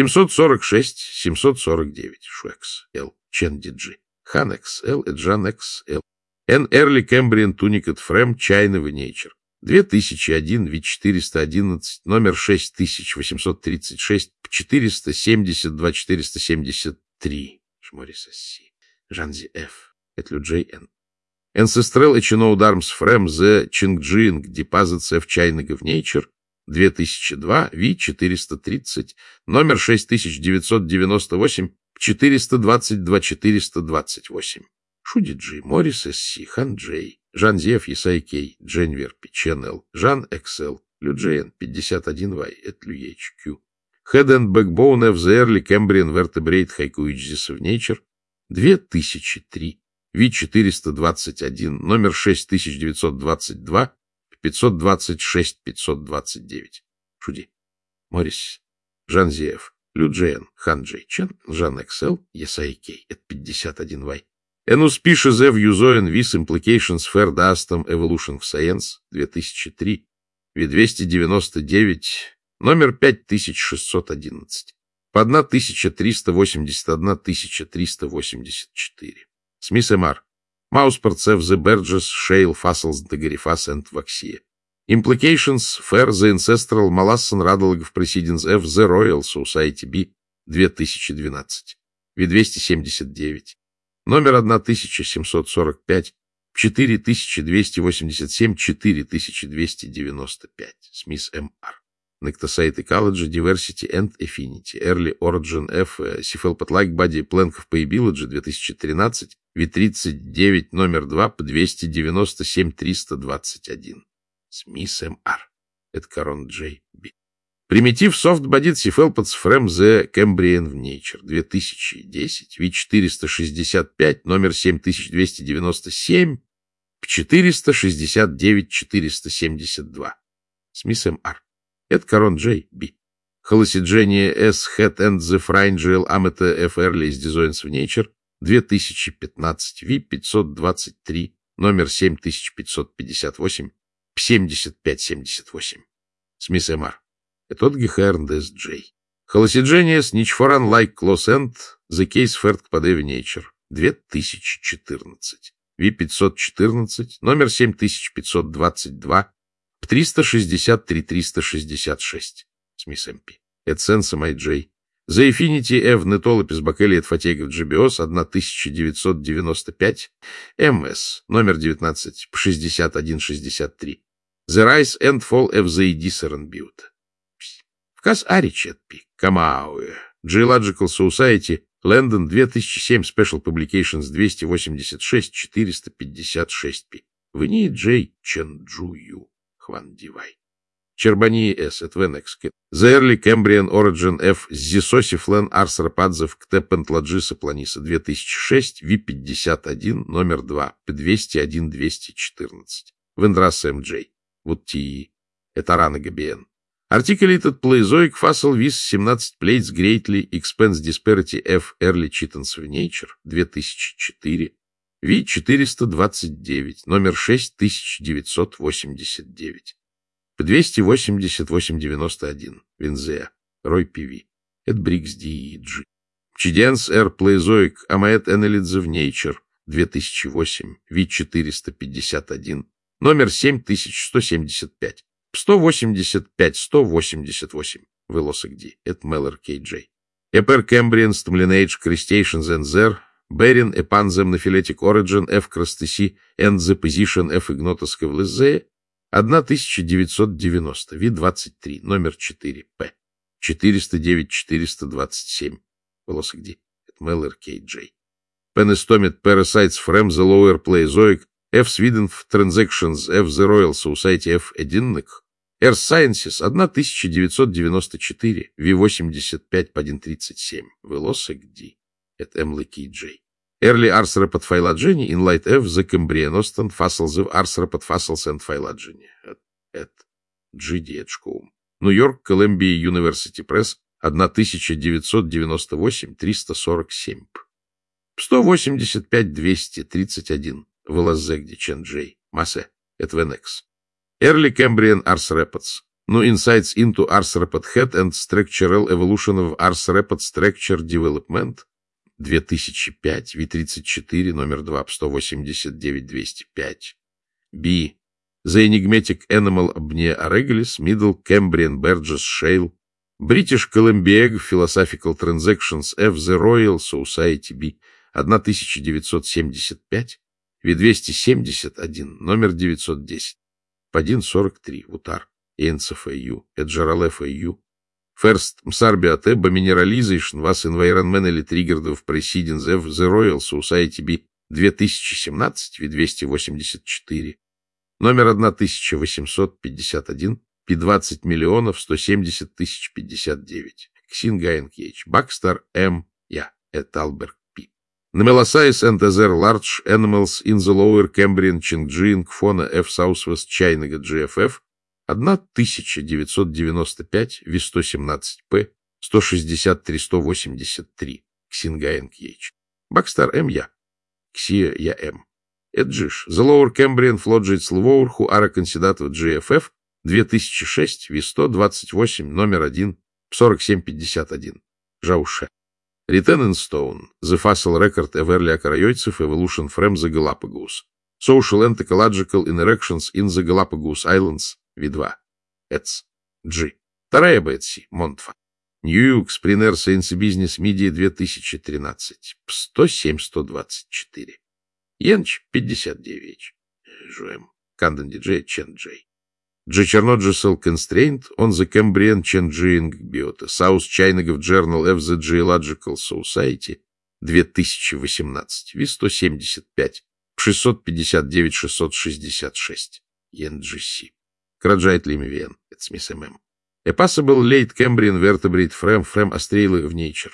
749 Шуэкс Л. Чен Диджи. Хан X. Л. Джан X. Л. An Early Cambrian Tunicate Frame China в Nature 2001 V411 номер 6836 472-473 Шморис С. Жанзи Ф. Этлю Джей Н. Ancestral Echinoderms Frem the Chingjiang Deposits of China в Nature 2002 V430 номер 6998 422-428. Шудиджи. Моррис С. Хан Джей. Жанзи Ф. Есай Кей. Дженвер Пи. Чен Л. Жан X.L. Люджейн 51 Y. Этлю H. Q. Head and Backbone of the Early Cambrian Vertebrate Haikuichis в Nature 2003 V421 номер 6922 526-529. Шуди. Моррис. Жанзиев. Люджейн. Хан Джей Чен. Жан X.L. Есай Кей. Это 51 Y. Enuspishes of Usoin Vis Implications for Dastum Evolution of Science 2003 V299 номер 5611 по 1381-1384. Смис М.Р. Mouseparts of the Burgess Shale Fossils Daguerreophas and Vaxia. Implications for the Ancestral Molassan Radologov Proceedings of the Royal Society B 2012 V279 номер 1745 4287-4295. Смис М.Р. Nectosite Ecology, Diversity and Affinity. Early Origin F. Cephalopod-like Body Plank of Biology 2013 V39 номер 2 по 297-321. Смис М.Р. Это Корон Джей Би. Primitive Soft-Bodied Cephalopods from the Cambrian в Nature 2010 V465 номер 7297 469-472. Смис М.Р. Это Корон Джей Би. Hallucigenia S. Head and the Pharyngeal Ameta F. Earliest Designs в Nature 2015 V523 номер 7558 7578. Смис М.Р. Это от Гехерн С. Джей. Hallucigenia S. Nichforan Like Close End The Case Fert Kpade в Nature 2014 V514 номер 7522 363-366. Смис МП. Эдсенса Майджей. The Affinity F. Netolopis Bachelliat Fatigue GBOS 1995. МС. Номер 19. 6163. The Rise and Fall of the Edison Butte. Вказ Аричетпи. Камауэ. Geological Society. Лэндон 2007. Special Publications 286-456 Вни Джей Ченджую. Хван Дивай. Чербани С. Этвенекскет. The Early Cambrian Origin F. Зисосифлен Арсрападзев Кте Пентладжиса Планиса 2006. Ви-51. Номер 2. П-201-214. Вендраса МД. Вуттии. Этарана ГБН. Articulated Pleizoic Fossil Vis 17 Plates Greatly Expense Disparity F. Early Chittens of Nature 2004. Ви-429. Номер 6989. П-288-91. Винзея. Рой Пиви. Эд Брикс Ди-Джи. Чиденс Р. Pleizoic Амаэт Энелидзе в Nature 2008. Ви-451. Номер 7175. 185-188. Велосик Ди. Эд Меллер Кей-Джей. Эпер Cambrian Stamlinage Crustaceans and Zer. Берин Эпанзем Nephiletic Origin F. Crustacea and the Position F. Ignotus Kavlezea 1990. Ви-23. Номер 4. П. 409-427. Велосик Ди. Эд Меллер Кей-Джей. Penestomid Parasites from the Lower Pleizoic F. Sweden Transactions F. The Royal Society F. Edinburgh. Earth Sciences 1994. Ви-85-137. Велосик Ди. Это Эмли Кей-Джей. Early Arthropod Phylogeny in Light F. The Cambrianostan Fossils of Arthropod Fossils and Phylogeny. Это G.D. Edgecombe. Нью-Йорк, Колумбия University Press 1998-347. 185-231. Велозегди Ченджей. Массе. Этвенекс. Early Cambrian Arthropods. No insights into Arthropod Head and Structural Evolution of Arthropod Structure Development 2005. Ви-34. Номер 2. 189-205. B. The Enigmatic Animal Abnea Aregalis Middle Cambrian Burgess Shale. British Columbia Philosophical Transactions F. The Royal Society B. 1975. Ви-271. Номер 910. 143. Утар. НЦФЮ. Эджералеф-ю. First Msarbiate Mineralization was environmentally triggered of Proceedings of the Royal Society B 2017 Ви-284. Номер 1851. Пи-20 миллионов 170 тысяч 59. Ксингаен Кейч. Бакстер М. Я. Эталберг Пи. Nemelocytes and other large animals in the lower Cambrian Chingjiang Fauna F. Southwest China GFF 1995 Ви-117П 163-183. Ксингаен Кейч. Бакстер М. Я. Ксия Я М. Эджиш. The Lower Cambrian Floggates Lvour who are considered GFF 2006 Ви-128 номер 1 4751. Жауше. Written in Stone. The Fossil Record of Early Acharyoids Evolution from the Galapagos. Social and Ecological Interactions in the Galapagos Islands. Ви-2. Эц. G. Вторая Бетси. Монтфа. Нью-Йорк. Спринер Science Business Media 2013. 107-124. Йенч. 59. Жуэм. Канден Диджей. Чен Джей. G. Chernogicel Constraint on the Cambrian Changing Biota. South China Journal of the Geological Society 2018. Ви-175. 659-666. ЕНГС. Краджайт Лимивиен. Это Смис ММ. A Possible Late Cambrian Vertebrate From Australia of Nature.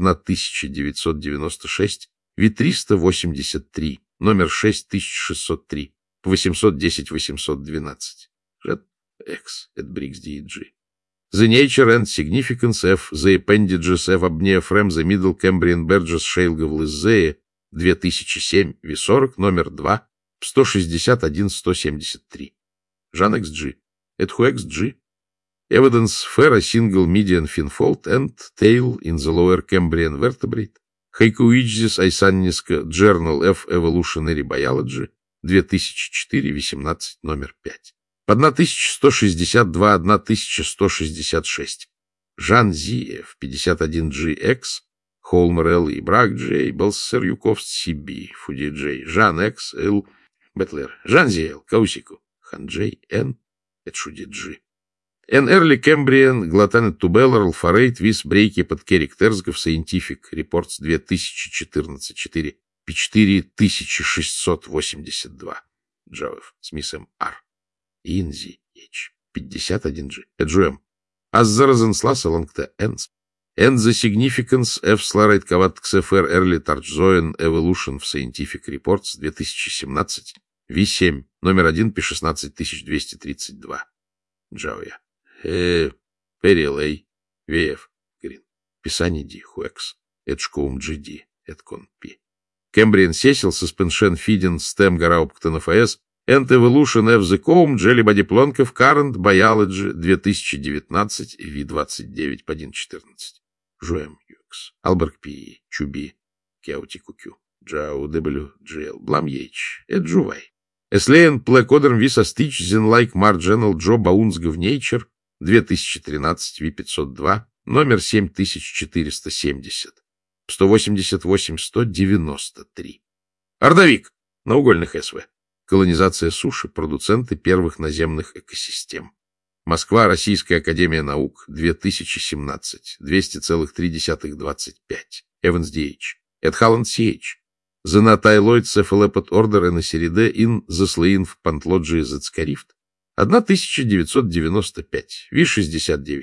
1996. Ви-383. Номер 6603. 810-812. Жет X. Это Брикс Ди-Джи. The Nature and Significance of the Appendages of Abnea from the Middle Cambrian Burgess Shale Gavlezea 2007. Ви-40. Номер 2. 161-173. Жан XG. Это XG. Evidence for a single median fin fold and tail in the lower Cambrian vertebrate. Хайкуиджис Айсанниска Journal of Evolutionary Biology 2004. 18. Номер 5. 1162-1166. Жан Зиев, 51GX, Холмер Л. и Брак Джей, Белсер Юковст Сиби, Фуди Джей, Жан Экс, Л. Бетлер, Жан Зиел, Каусику, Хан Джей, Н. Эдшуди Джи. Н. Эрли Кембриен, Глотанет Тубеллер, Алфарейт, Вис Брейки, под Керик Терзгов, Scientific Reports 2014, 4, P4682. Джавев, Смис М. Р. Инзи, H. 51G, Эджу М. Аззаразен Сласа, Лангта, Энс. And the Significance F. Slurride Kavat XFR Early Tarzoan Evolution в Scientific Reports 2017, V7, номер 1, P16232. Джауя. Перилей. ВФ. Грин. Писание Ди. Хуэкс. Эджкоум GD. Эдкон П. Кембриен Сесил, Suspension Feeding, Stem Гарауптон ФС, And Evolution F. The Comb, Jelly Body Plonков, Current Biology 2019, V29 по 1.14. Жуэм Юкс. Алберг Пи. Чуби. Кеути Кукю. Джау W. GL. Блам Ейч. Эджувай. Эслейн Плэкодерм Виса Стич Зенлайк Мардженал Джо Баунсгов Нейчер 2013 V502 номер 7470 188-193. Ордовик. Наугольных СВ. Колонизация суши. Продуценты первых наземных экосистем. Москва. Российская академия наук. 2017. 200,325. Эванс Д.H. Эд Халланд С.H. Зенатайлоид Цефалепот Ордер Эносериде Ин Заслоин в Пантлоджии Зацкарифт. 1995. Ви-69.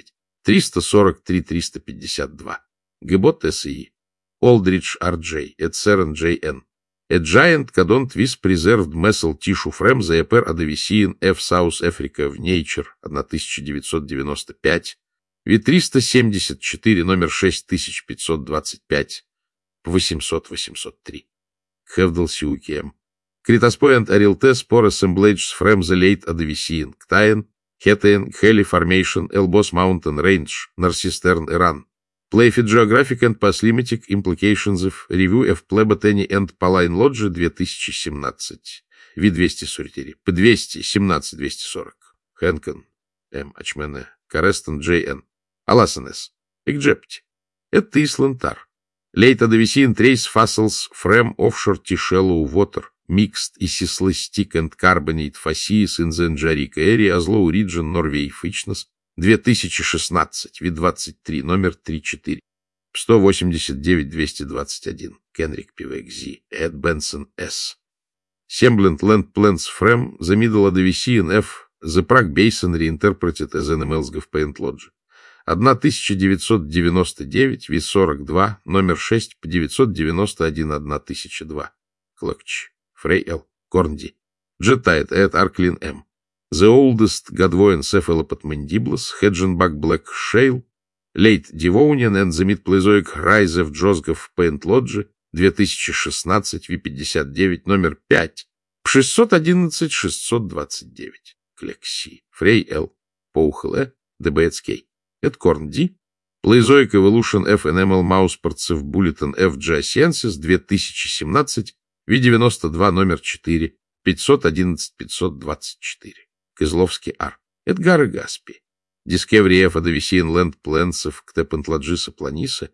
343-352. Гебот С.И. Олдридж Р.Дж. Эдсерен Дж.Н. A giant cadont vis preserved muscle tissue frame the Eper Adavician F. South Africa в Nature 1995, V374, номер 6525, 800-803. Хевдал Сиукием. Критоспоент Арилте Спор Assemblages Frame the Late Adavician Ктаен, Хетен, Хели Formation, Elboss Mountain Range, Нарсистерн, Иран. Playfit Geographic and Paleolithic Implications of Review of Plebotany and Paline Lodge 2017. V244. P200. 17-240. Хэнкон. М. Ачмене. Карестон. Дж.Н. Аласан С. Экджепти. Это Ислантар. Late Adavician Trace Fossils Frame Offshore T-Shallow Water Mixed Isislastic and Carbonate Facies in the Angarica Area Oslo Region Norway Fitchness 2016, V23, номер 34, 189-221, Кенрик Пивекзи, Эд Бенсон С. Semblant Land Plants Frame, The Middle Adavician F, The Prague Basin Reinterpreted as an Emelsgov Paint Lodge. 1999, V42, номер 6, 991-1002, Клокч, Фрей Л. Корнди, Джетайт Эд Арклин М. The Oldest Godwoyan Cephalopod Mandiblus, Hedgenbug Black Shale, Late Devonian and the Mid-Plesioic Rise of Josgov Paint Lodge, 2016, V59, номер 5, 611-629, Клекси, Фрей Л. Поухл Э. ДБЦК, Эдкорн Ди, Plesioic Evolution F. Enamel Mouseparts Bulletin F. Geosciences, 2017, V92, номер 4, 511-524. Козловский Ар. Эдгар Гаспи. Discovery F. Adavician Land Plants of Ктепентладжиса Планиса.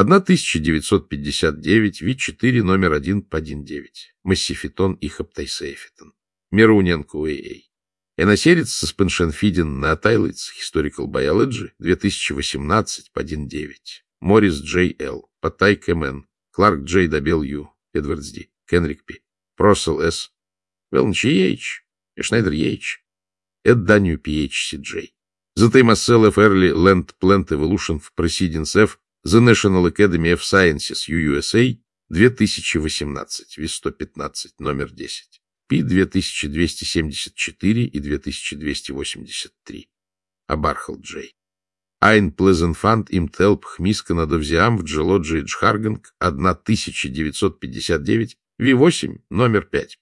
1959, V4, номер 1 по 1.9. Массифитон и Хаптайсеефитон. Мируненко УАА. Эносерец Suspension Feeding на Тайлиц Historical Biology 2018 по 1.9. Моррис Дж. Л. Патай Кэмен. Кларк Дж. W. Эдвардс Ди. Кенрик П. Просел С. Велнч H. Шнайдер H. Эд Данию PHCJ. The Taimassel F. Early Land Plant Evolution в Proceedings F. The National Academy of Sciences USA 2018, V115, номер 10. P 2274 и 2283. Абархал Джей. Айн Плезенфант им Телп Хмиска Довзиам в Джелоджи Джхарганг 1959, V8, номер 5,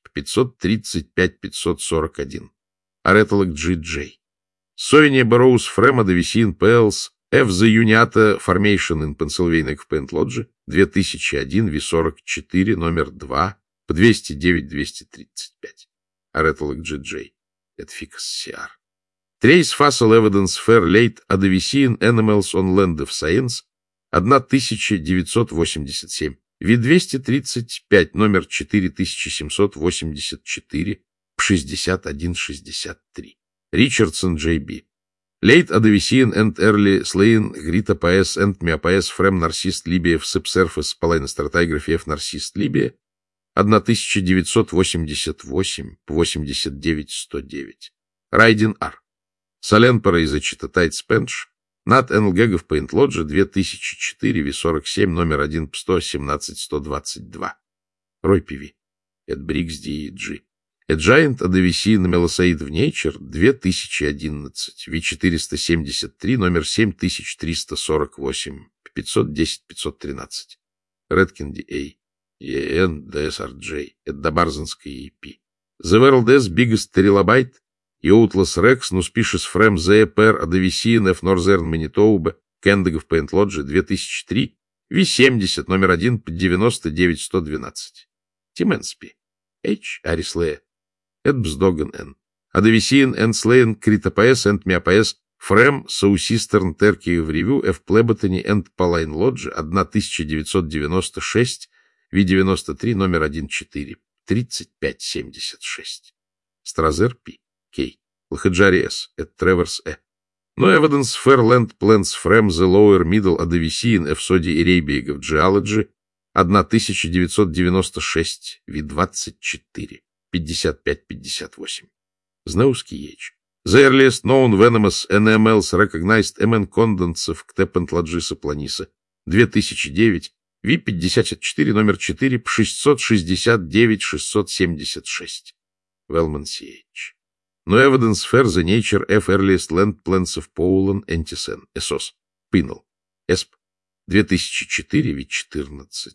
535-541. Аретолог Джи Джей. Сойния Бароуз Фрема Дависин Пэлс F. The Uniata Formation in Pennsylvania в Paint Lodge 2001, V44, номер 2, по 209-235. Аретолог Джи Джей. Эдфикас Сиар. Trace Fossil Evidence for Late Ordovician Animals on Land of Science, 1987. Вид 235, номер 4784, 6163. Richardson, J.B. Late Ordovician and Early Slain Gritopaes and Myopaes Frem Narcissist Libia в Subsurface Polinostratigraphy F Narcissist Libia, 1988-89-109. Райдин, Р. Соленпора из Ачитатайт Спенш, Нат Энлгегов Paint Lodge, 2004, V47, номер 1, 117-122. Рой Пиви. Эд Брикс, D.E.G. A Giant Ordovician Melosaid в Nature, 2011, V473, номер 7348, 510-513. Редкин, D.A. EN, DSRJ, это Барзанская EP. The World's Biggest Trilobite, Euthlus Rex, Nuspicious Frem, The Per, Ordovician, F Northern Manitoba, Кендегов Paint Lodge, 2003, V70, номер 1, 99-112. Тименспи, H. Арислея, Эдбсдоган, Н. Ordovician, N. Slain, Критопаес, N. Миопаес, Frem, Southeastern Turkey в Review, F. Плеботани, N. Paline Lodge, 1996, V93, номер 1-4, 3576. Стразер, П. К. Лхаджари, С. Эд Треверс, Э. No evidence fair land plants from the lower middle Ordovician F. Sodi Arabic of Geology, 1996, V24, 5558. Знаузский, H. The earliest known venomous NMLs recognized MN condens of Ктепентлоджиса планиса, 2009, V54, номер 4, 669-676. Wellman, C.H. No evidence for the nature of earliest land plants of Poland, Antisen, Эсос, Пинал, Эсп, 2004, V14,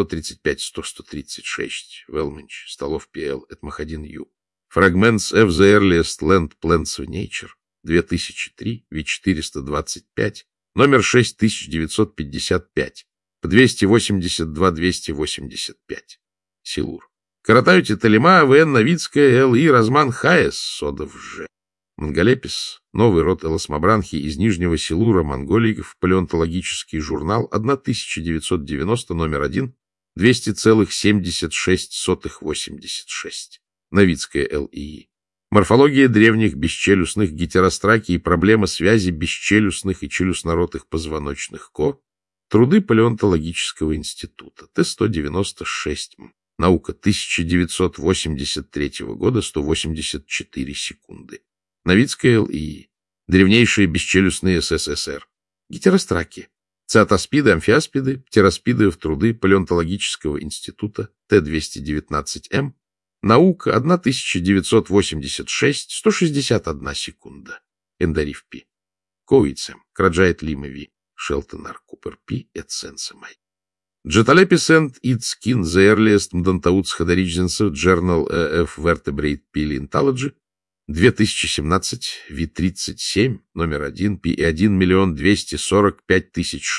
135-136, Велменч, Столов, П.Л., Этмахадин, Ю. Fragments of the earliest land plants of nature, 2003, V425, номер 6955, 282-285. Силур. Каратаюте Талима, В.Н. Новицкая, Л.И. Разман Хаес, Содов Ж. Монголепис, новый род элосмобранхи из Нижнего Силура монголиков, палеонтологический журнал, 1990, номер 1, 200,7686. Новицкая, Л.И. Морфология древних бесчелюстных гетеростракий и проблема связи бесчелюстных и челюстноротых позвоночных ко. Труды Палеонтологического института. Т-196. Наука 1983 года, 184 секунды. Новицкая, Л.И. Древнейшие бесчелюстные СССР. Гетеростраки. Циатоспиды, амфиаспиды, птероспиды в труды Палеонтологического института. Т-219М. Наука 1986, 161 секунда. Эндариф Пи. Коуицем. Краджайт Лимови. Шелтон Ар Купер Пи. Эдсенсамай. Джеталепис and its kin, the earliest Mdantauts Hadorigens, Journal of Vertebrate Paleontology, 2017, V37, номер 1, P1 245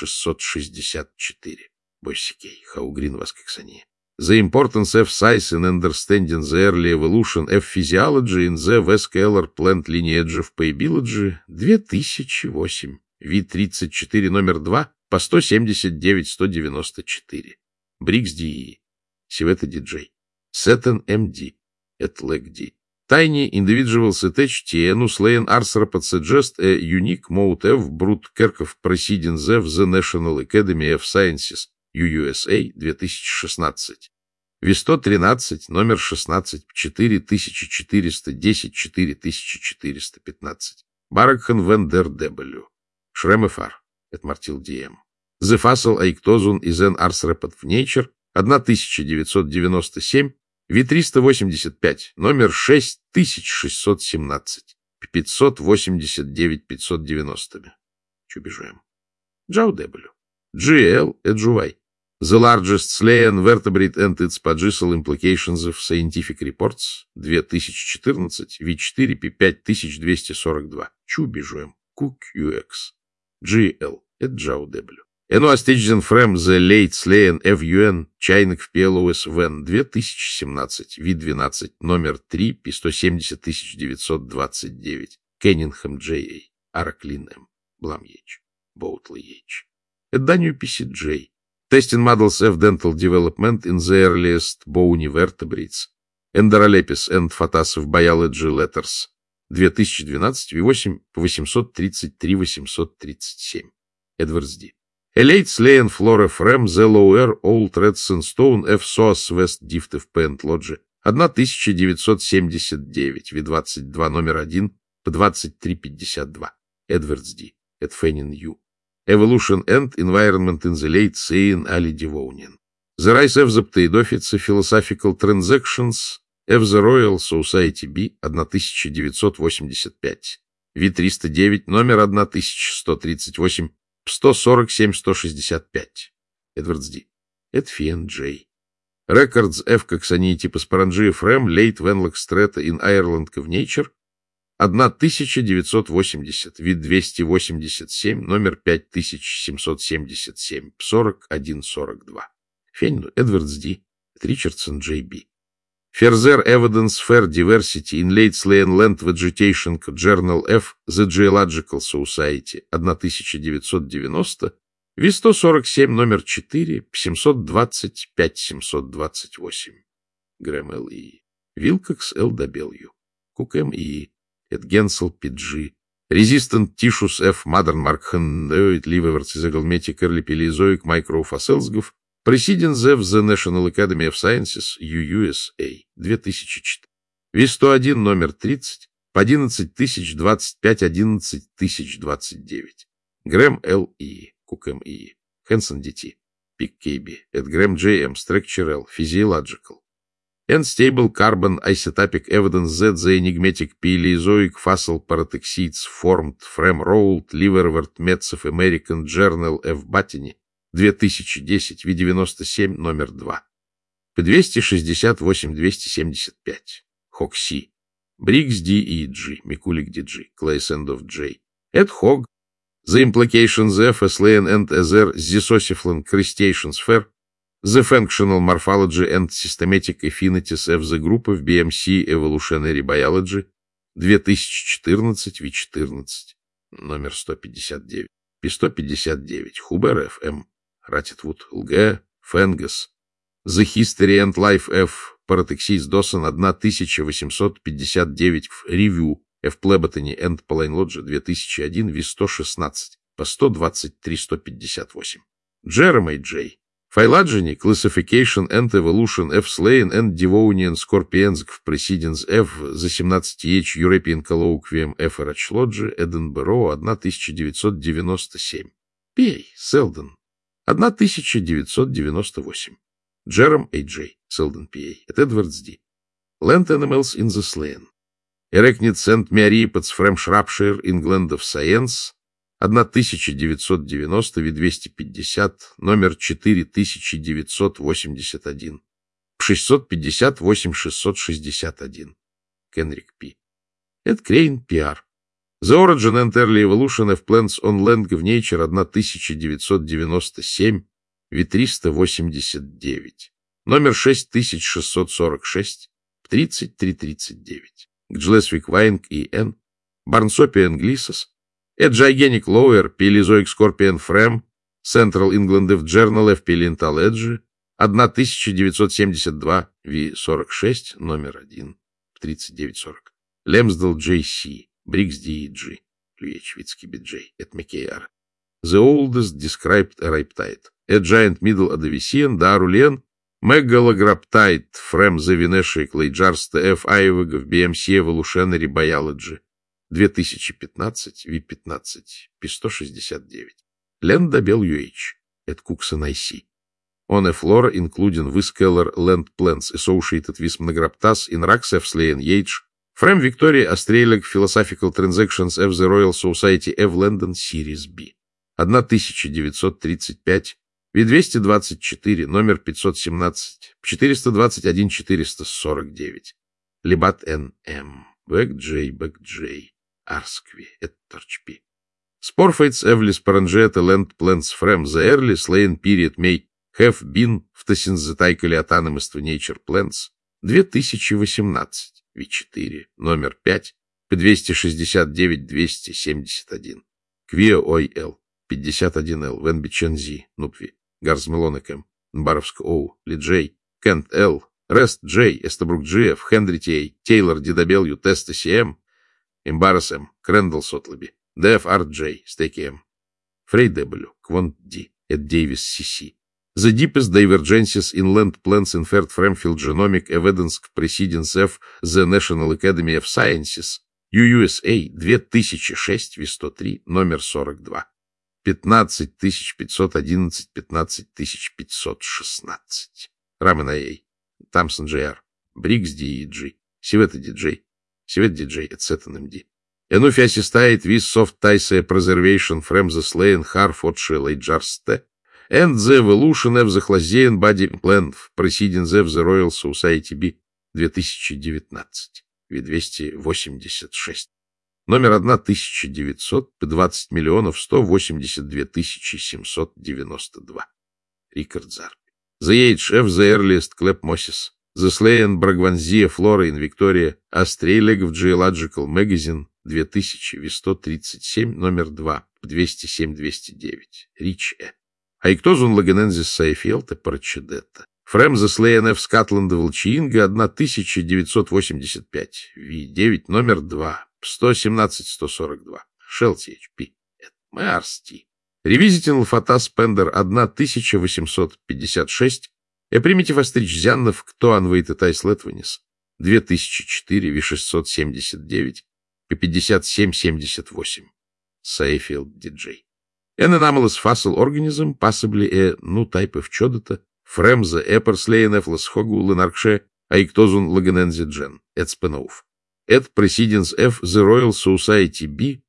664. Боссикей, Хаугрин, Васкаксани. The importance of size in understanding the early evolution of physiology in the vascular plant lineage of Paleobiology, 2008, V34, номер 2, по 179-194. Брикс, Д.И. Сивета, Ди-Джей. Сеттен, М.Д. Этлэг, Ди. Tiny individuals attached to Enus Lane Arthropod suggest a unique mode of Brute Kerkhoff Proceedings of the National Academy of Sciences, UUSA, 2016. V113, номер 16, 4410-4415. Баракхан Вендер Дебелю. Шремефар. Это Мартил Д.М. The Fossil Aiktozun is an Arthropod в Nature, 1997, V385, номер 6617, 589-590. Чубежуем. Джау Дебелю. GL Эджувай. The largest slain vertebrate and its pagisal implications of scientific reports, 2014, V4, P5242. Чубежуем. QQX. GL. Это Джау Дебелю. Энуастичен Фрем The Late Slain FUN Чайник в PLOS VEN 2017 V12 номер 3 P170929 Кеннингхэм Джей, Араклин М, Блам-Ейч, Боутли-Ейч. Эдданию PCJ. Testing models of dental development in the earliest bony vertebrates. Endoralepis and Photas of Biology Letters. 2012, V8 по 833-837. Эдвардс Ди. Elate Slayen Flora Frem, The Lower, Old Red Sandstone, F. Soas West Dift of Pent Lodge. 1979, V22, номер 1 по 2352. Эдвардс Ди. Эд Феннин Ю. Evolution and Environment in the Late Cyan Ali Devonian. The Rise of the Pteridophytes, Philosophical Transactions, F. The Royal Society B, 1985. V309, номер 1138, 147-165. Эдвардс Ди. Эд Фиен Джей. Records F. Coxanii типа Sporangia Frem, Late Wenlock Strata in Ireland of Nature, 1980, вид 287, номер 5777, 4142. Фенн Эдвардс Ди. Ричардсон Джей Би. Further Evidence Fair Diversity in Late Slayen Land Vegetation Journal F. The Geological Society, 1990, V147, номер 4, 725-728. Грэм Л. И. Вилкокс Л. W. Кук М. И. Эд Генсел Пиджи. Resistant Tissues F. Modern Markhandoid Liverworts Isogalmetic Early Paleozoic Microfossils Proceedings of the National Academy of Sciences UUSA 2004. V101, номер 30, по 11025-11029. Грэм Л. И. Кук М. И. Хэнсон Д. Т. Пик Кейби. Эд Грэм Джей М. Structure L. Physiological. Unstable carbon isotopic evidence that the enigmatic Paleozoic fossil paratexids formed from rolled liverwort mets of American Journal of Botany 2010, V97, номер 2. По 268-275. Хокси. Брикс Д. И. G. Микулик Д. G. Клейсендов J. Эд Хог. The implications of Slayen and Other Zisosiflan Crustaceans Fair. The Functional Morphology and Systematic Affinities of the Group of BMC Evolutionary Biology, 2014, V14, номер 159, P159, Хубер Ф.М., Ратитвуд Л.Г., Фенгас, The History and Life of Paratexis Dawson, 1859, Review of Plebotany and Palynology, 2001, V116, по 123-158. Джереми Джей. Phylogeny, Classification and Evolution F. Slayen and Devonian Scorpions Proceedings F. The 17H European Colloquium F. Rachlodge, Эдинборо, 1997. P. Селдон, 1998. Джером А. Джей, Селдон П.А. Это Эдвардс Ди. Land Animals in the Slayen. Arachnids and Meariapods from Shropshire, England of Science, 1990, V250, номер 4981, 658-661. Кенрик П. Эд Крейн П.Р. The Origin and Early Evolution of Plants on Land of Nature, 1997, V389, номер 6646, 3339. Гджлесвик Вайнг И. Н. Барнсопиан Глисос. A Gigantic Lower Paleozoic Scorpion Frem, Central England of Journal of Paleontology, 1972, V46, номер 1, 3940. Лемсдал Джей Си, Брикс Ди Джи, Плюечвицкий Биджей, Эд Маккейар. The Oldest Described Riptide, A Giant Middle Odovician, Дарулен, Megalograptide Frem the Venetia Clayjarsta F. Iveg of BMC Evolutionary Biology, 2015, V15, P169. Land WH, at Cookson IC. On a flora, including Viscalar land plants associated with Monograptas in Rax F. Slayen H. From Victoria Australia Philosophical Transactions of the Royal Society of London Series B. 1935, V224, номер 517, 421-449. Лебат Н.М. Бэк Джей. Арскви, Этторчпи. Sporphytes of Sporangia land plants from the early Slayen period may have been photosynthetically autonomous to nature plants, 2018, V4, номер 5, P269-271. Квиа Ой-Л, 51Л, Венбичензи, Нупви, Гарзмелонекем, Баровск Оу, Лиджей, Кент Л, Рест Джей, Эстабрук Джиэф, Хенри Тей, Тейлор Дидабелью, Теста Сиэм, Эмбарас М, Крэндалл Сотлеби, Дэф Арт Джей, Стеки М, Фрей Дебелю, Квонт Ди, Эд Дейвис Си. The deepest divergences in land plans inferred from genomic evidence precedence of the National Academy of Sciences, UUSA 2006, V103, номер 42. 15511, 15516. Рамен А.А. Тамсон Джей.Р. Брикс Ди.Джи. Сивета Ди.Джей. Сивет Ди.Джей, etc. МД. Энуфи ассистает with soft ties preservation from the slain Harfordshire Lejarste and the evolution of the Chlasian body plan proceeding of the Royal Society B 2019. V286. Номер 1900, 20 миллионов 182 тысячи 792. Рикард Зарби. The Age of the Earliest Clap Mosses. The Slayan Bragvanzia Flora in Victoria. Australia of Geological Magazine. 2000, V137, номер 2, 207-209. Рич Э. Айктозун Лагенензис Сайфелта Парчедетта. Фрем the Slayan of Scotland Волчинга 1985. V9, номер 2, 117-142. Шелти HP. Марсти. Revisiting Фатас Пендер 1856. Примитив Остричзянов Кто Анвейт и Тайс Летванис. 2004, V679. 57-78. Сайфилд Диджей. An anomalous fossil organism, possibly a new type of chodota, from the upper slain of Lashogu Lenarkshe, Aiktozun Laganenzi Gen, et Spenov. At Proceedings F. The Royal Society B,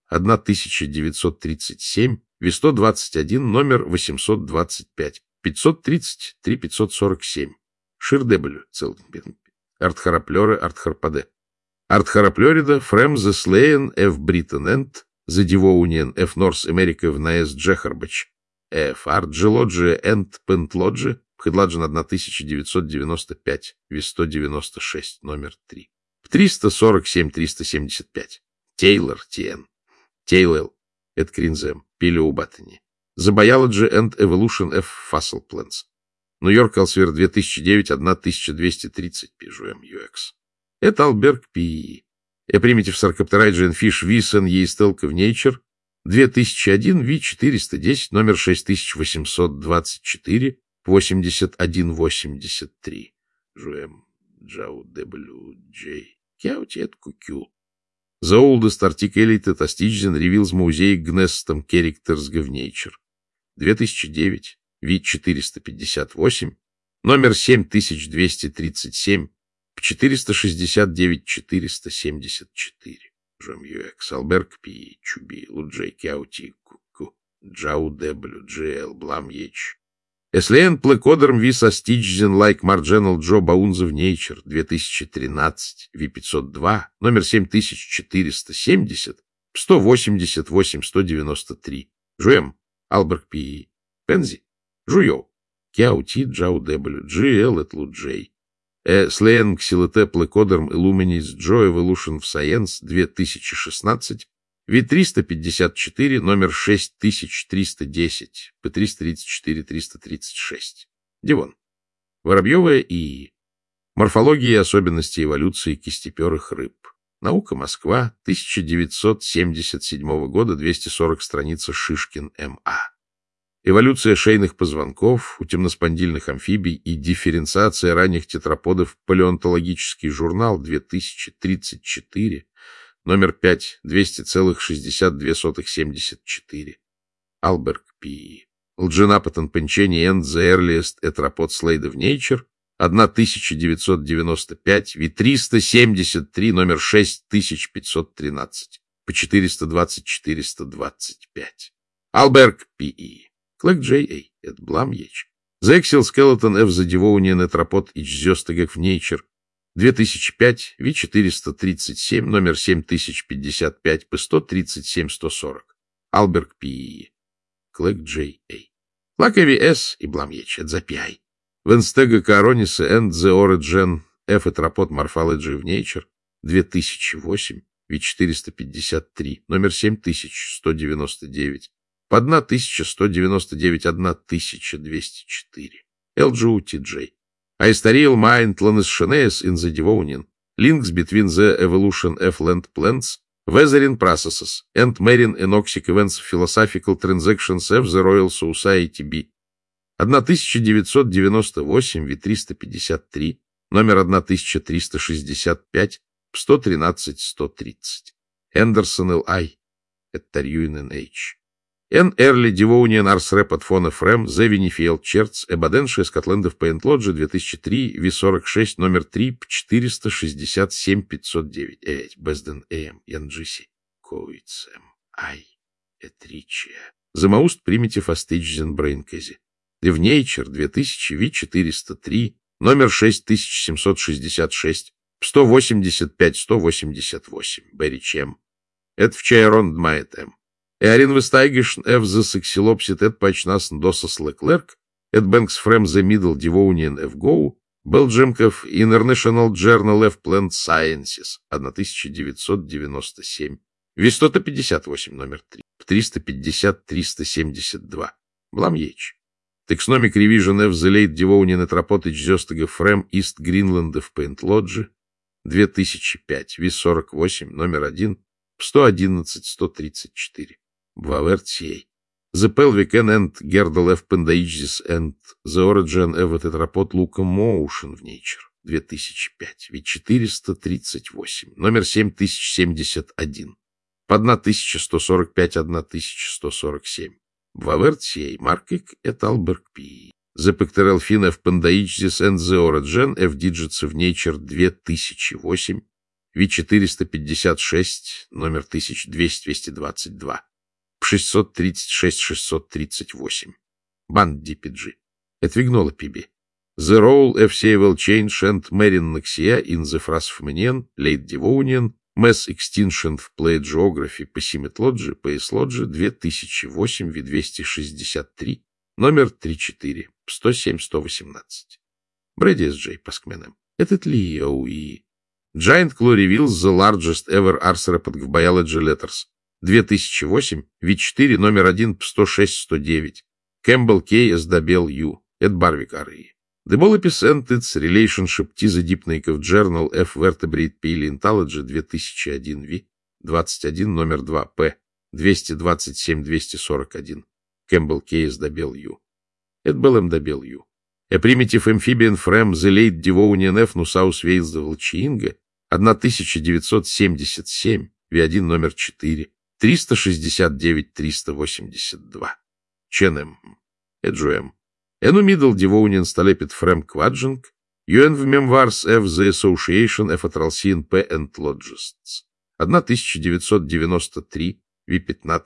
1937, V121, номер 825, 530-3547. Ширдебелю, Целденберг. Артхараплёре, Артхарпаде. Артхараплёрида, From the Slain F. Britain and The Devonian F. North America в Наэс Джехарбач. F. Арджелоджи and Пентлоджи, Пхедладжин 1995, V196, номер 3. 347-375. Тейлор, Тиен. Тейлел, Эд Кринзем, Пилеобатани. The Biology and Evolution of Fossil Plants. Нью-Йорк, Элсвер, 2009, 1230, пишу МЮЭКС. Это Алберг Пи. Primitive Sarcopterygian Fish Висен Ейстелка в Nature. 2001, V410, номер 6824, 8183. Жуэм Джау Дебелю Джей. Кяутет Кукю. The oldest articulated Astigen reveals Mosaic Gnestom Characters of Nature. 2009, V458, номер 7237, 469-474. Жом Юэкс, Алберг Пи, Чуби, Луджей Кяути, Куку, Джау Деблю, Джиэл, Блам Еч. Эслен Плекодерм Вис Астичзен Лайк Мардженал Джо Баунза в Nature, 2013, V502, номер 7470, 188-193. Жуэм, Алберг Пи, Пензи, Жуйо, Кяути, Джау Деблю, Джиэл, Этлуджей. Слейн Ксилете Плекодерм Illuminis Joy Evolution of Science 2016, V354, номер 6310, P334-336. Дивон. Воробьевая ИИ. Морфология и особенности эволюции кистеперых рыб. Наука, Москва, 1977 года, 240 страница, Шишкин М.А. Эволюция шейных позвонков у темноспондильных амфибий и дифференциация ранних тетраподов. Палеонтологический журнал, 2034, номер 5, 200,6274. Алберг Пи. Лдженапотен Пенчени and the Earliest Tetrapod Slade of Nature, 1995, V373, номер 6513, по 420-425. Алберг Пи. Клэк Джей Эй, Эд Блам Еч. The Exoskeleton of the Devonian Tetrapod Ичзёстегак в Nature, 2005, V437, номер 7055, по 137-140. Алберг Пи. Клэк Джей Эй. Лакави С. и Блам Еч, Эд Запиай. Венстега Корониса and the Origin F. Tetrapod Morphology в Nature, 2008, V453, номер 7199, по 1199, 1204. LGU-TJ. Aestarial Mind Lanesceneus in the Devonian. Links between the evolution of land plants, weathering processes, and marine anoxic events philosophical transactions of the Royal Society B. 1998, V353, номер 1365, 113-130. Henderson L.I. Etariuinen H. N. Early Devonian Ars Repot Phone FM, The Vinifield Church, Эбаденши, Скотлендов Пейнт Лоджи, 2003, V46, номер 3, 467-509. Безден A.M. NGC. Коиц M.I. Этричия. The Most Primitive Astagian Brain Case. В Nature, 2000, V403, номер 6766, 185-188. Берич М. Это в Чайрон Дмайт М. Erin Vesteigeschen F. The Sexilopsid et Pachnassen Dosas Leclerc, et Banks from the Middle Devonian F. Go, Belgium of International Journal of Plant Sciences, 1997. V158, номер 3, 350-372. Бламьеч. Taxonomic Revision of the Late Devonian Anthropology Зёстега from East Greenland of Paint Lodge, 2005. V48, номер 1, 111-134. Бавертсей. The Pelvic and Girdle of Pendaigis and the Origin of Tetrapod Locomotion в Nature, 2005. V438, номер 7071. По 1145-1147. Бавертсей. Маркик et Alberg P. The Pectoral Fin of Pendaigis and the Origin of Digits of Nature, 2008. V456, номер 1200-222. 636-638. Банди PG. Эдвигнола PB. The role of Sable Change and Marine Noxia in the Frasfmanian, Late Devonian, Mass Extinction в Plate Geography, Pachymetology, Paeslodgy, 2008, V263, номер 34, 107-118. Брэди S.J. Паскменем. Этот ли OE? Giant Claw reveals the largest ever Ars Report в Biology Letters. 2008, V4, номер 1, 106-109. Campbell K. SW. Эд Барвик R.E. The Bolipis and its Relationship to the Dipnike Journal F. Vertebrate Paleontology, 2001, V. 21, номер 2, P. 227-241. Campbell K. SW. Эд Беллем W. A Primitive Amphibian from the Late Devonian F. New South Wales Волчиинга, 1977, V1, номер 4. 369-382. Ченем. Эджуэм. Эну Middle Devonian Stalepid Frem Quadjung, UN в Memoirs of the Association of Atralcine Paleontologists, 1993, V15,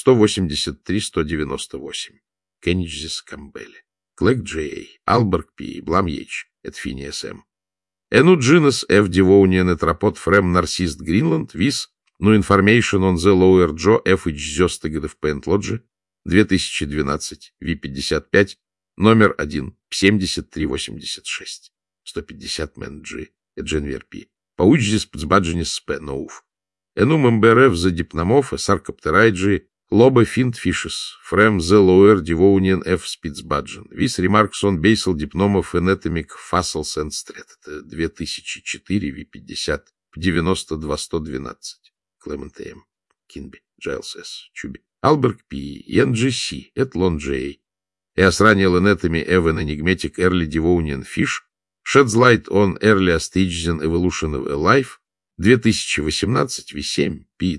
183-198. Кенниджис Камбелли. Клэг Джей. Алберг Пи. Бламьеч. Эдфиниес М. Эну Джинес F. Devonian Etropod Frem Narcissist Greenland, Вис. No Information on the Lower Jaw F.H. Зёстега в Paint Lodge, 2012, V55, номер 1, 7386, 150 Мэн-Джи, Эдженвер Пи. Паучдис Пцбаджинис Спе Ноуф. Энум Эмберев за Дипномофа, Саркоптерайджи, Лоба Финт Фишес, Фрем the Lower Devonian F. Spitsbadgen. Вис Remarks on Basal Dipnomov Anatomic Fossils and Strat, 2004, V50, 92-112. Клемент М. Кинби, Джайлс С. Чуби. Алберг Пи. NGC. Этлон Джей. Eosranial Anatomy of an Enigmatic Early Devonian Fish. Sheds Light on Early Astagian Evolution of a Life. 2018. V7. Пи